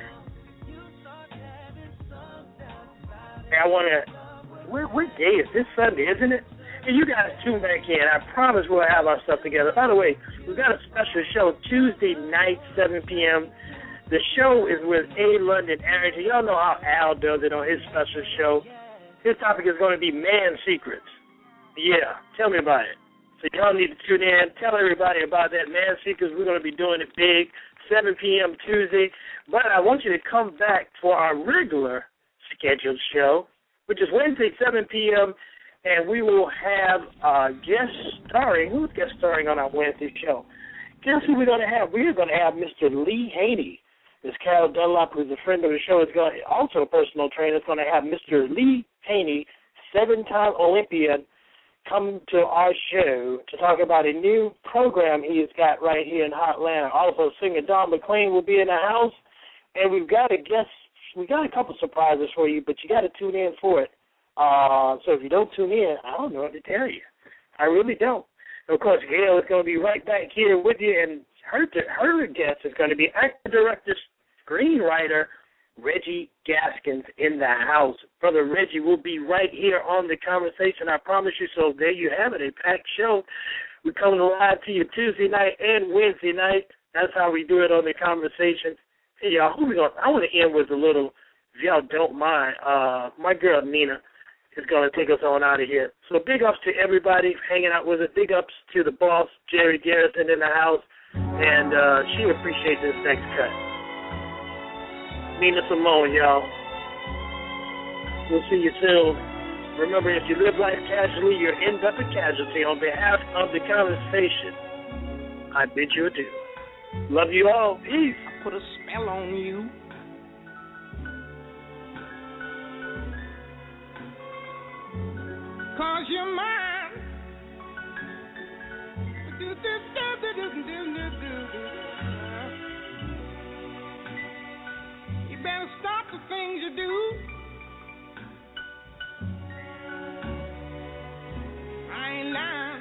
Hey, I want to, what, what day is this? Sunday, isn't it? Hey, you guys tune back in. I promise we'll have our stuff together. By the way, we've got a special show Tuesday night, seven p.m. The show is with A. London Arrington. Y'all know how Al does it on his special show. His topic is going to be man secrets. Yeah, tell me about it. So y'all need to tune in. Tell everybody about that, man secrets. We're going to be doing it big, seven p.m. Tuesday. But I want you to come back for our regular scheduled show, which is Wednesday, seven p.m., and we will have uh, guest starring. Who's guest starring on our Wednesday show? Guess who we're going to have? We're going to have Mister Lee Haney. Miss Carol Dunlop, who's a friend of the show, is going to, also a personal trainer, is going to have Mister Lee Haney, seven-time Olympian, come to our show to talk about a new program he has got right here in Hotlanta. Also, singer Don McLean will be in the house, and we've got a guest. We got a couple surprises for you, but you got to tune in for it. Uh, so if you don't tune in, I don't know what to tell you. I really don't. And of course, Gail is going to be right back here with you, and her her guest is going to be actor, director, screenwriter Reggie Gaskins in the house. Brother Reggie will be right here on the conversation, I promise you. So there you have it, a packed show. We're coming live to you Tuesday night and Wednesday night. That's how we do it on the conversation. Hey, y'all, who we going? I want to end with a little, if y'all don't mind. Uh, my girl Nina is going to take us on out of here. So big ups to everybody hanging out with us. Big ups to the boss, Jerry Garrison, in the house. And uh, she appreciates this next cut. Nina Simone, y'all. We'll see you soon. Remember, if you live life casually, you're in but a casualty. On behalf of the conversation, I bid you adieu. Love you all. Peace. Put a spell on you. 'cause you're mine. You better stop the things you do. I ain't lying.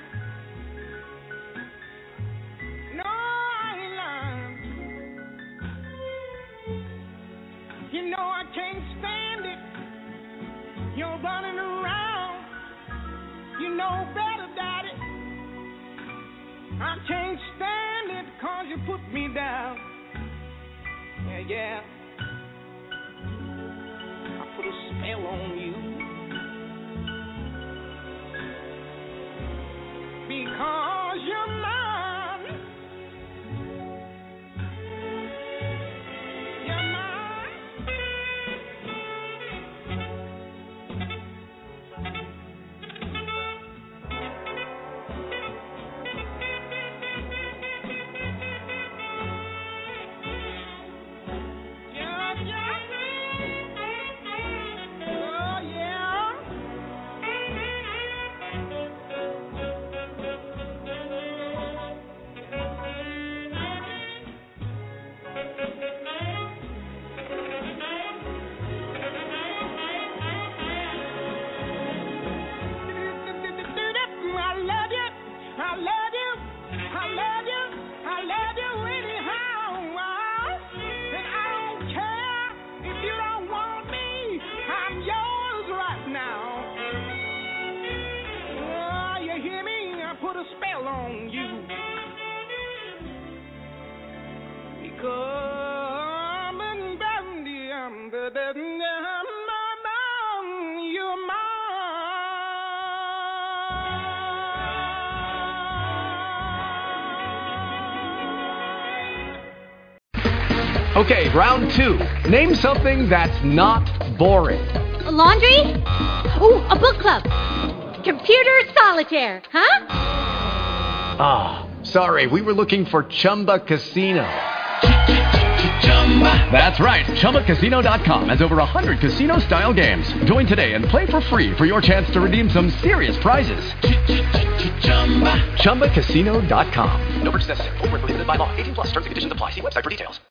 No, I ain't lying. You know I can't stand it. You're running around. You know better, Daddy. I can't stand it 'cause you put me down. Yeah, yeah. I put a spell on you. Because you're mine. You're mine. Yeah, yeah. Oh, yeah. I love you, I love you, I love you, I love you anyhow. And I don't care if you don't want me, I'm yours right now. Oh, you hear me? I put a spell on you. Because you're mine. Okay, round two. Name something that's not boring. A laundry? Ooh, a book club. Computer solitaire, huh? Ah, sorry, we were looking for Chumba Casino. That's right. Chumba Casino dot com has over one hundred casino-style games. Join today and play for free for your chance to redeem some serious prizes. Chumba Casino dot com. No purchase necessary. Void where prohibited by law. eighteen plus. Terms and conditions apply. See website for details.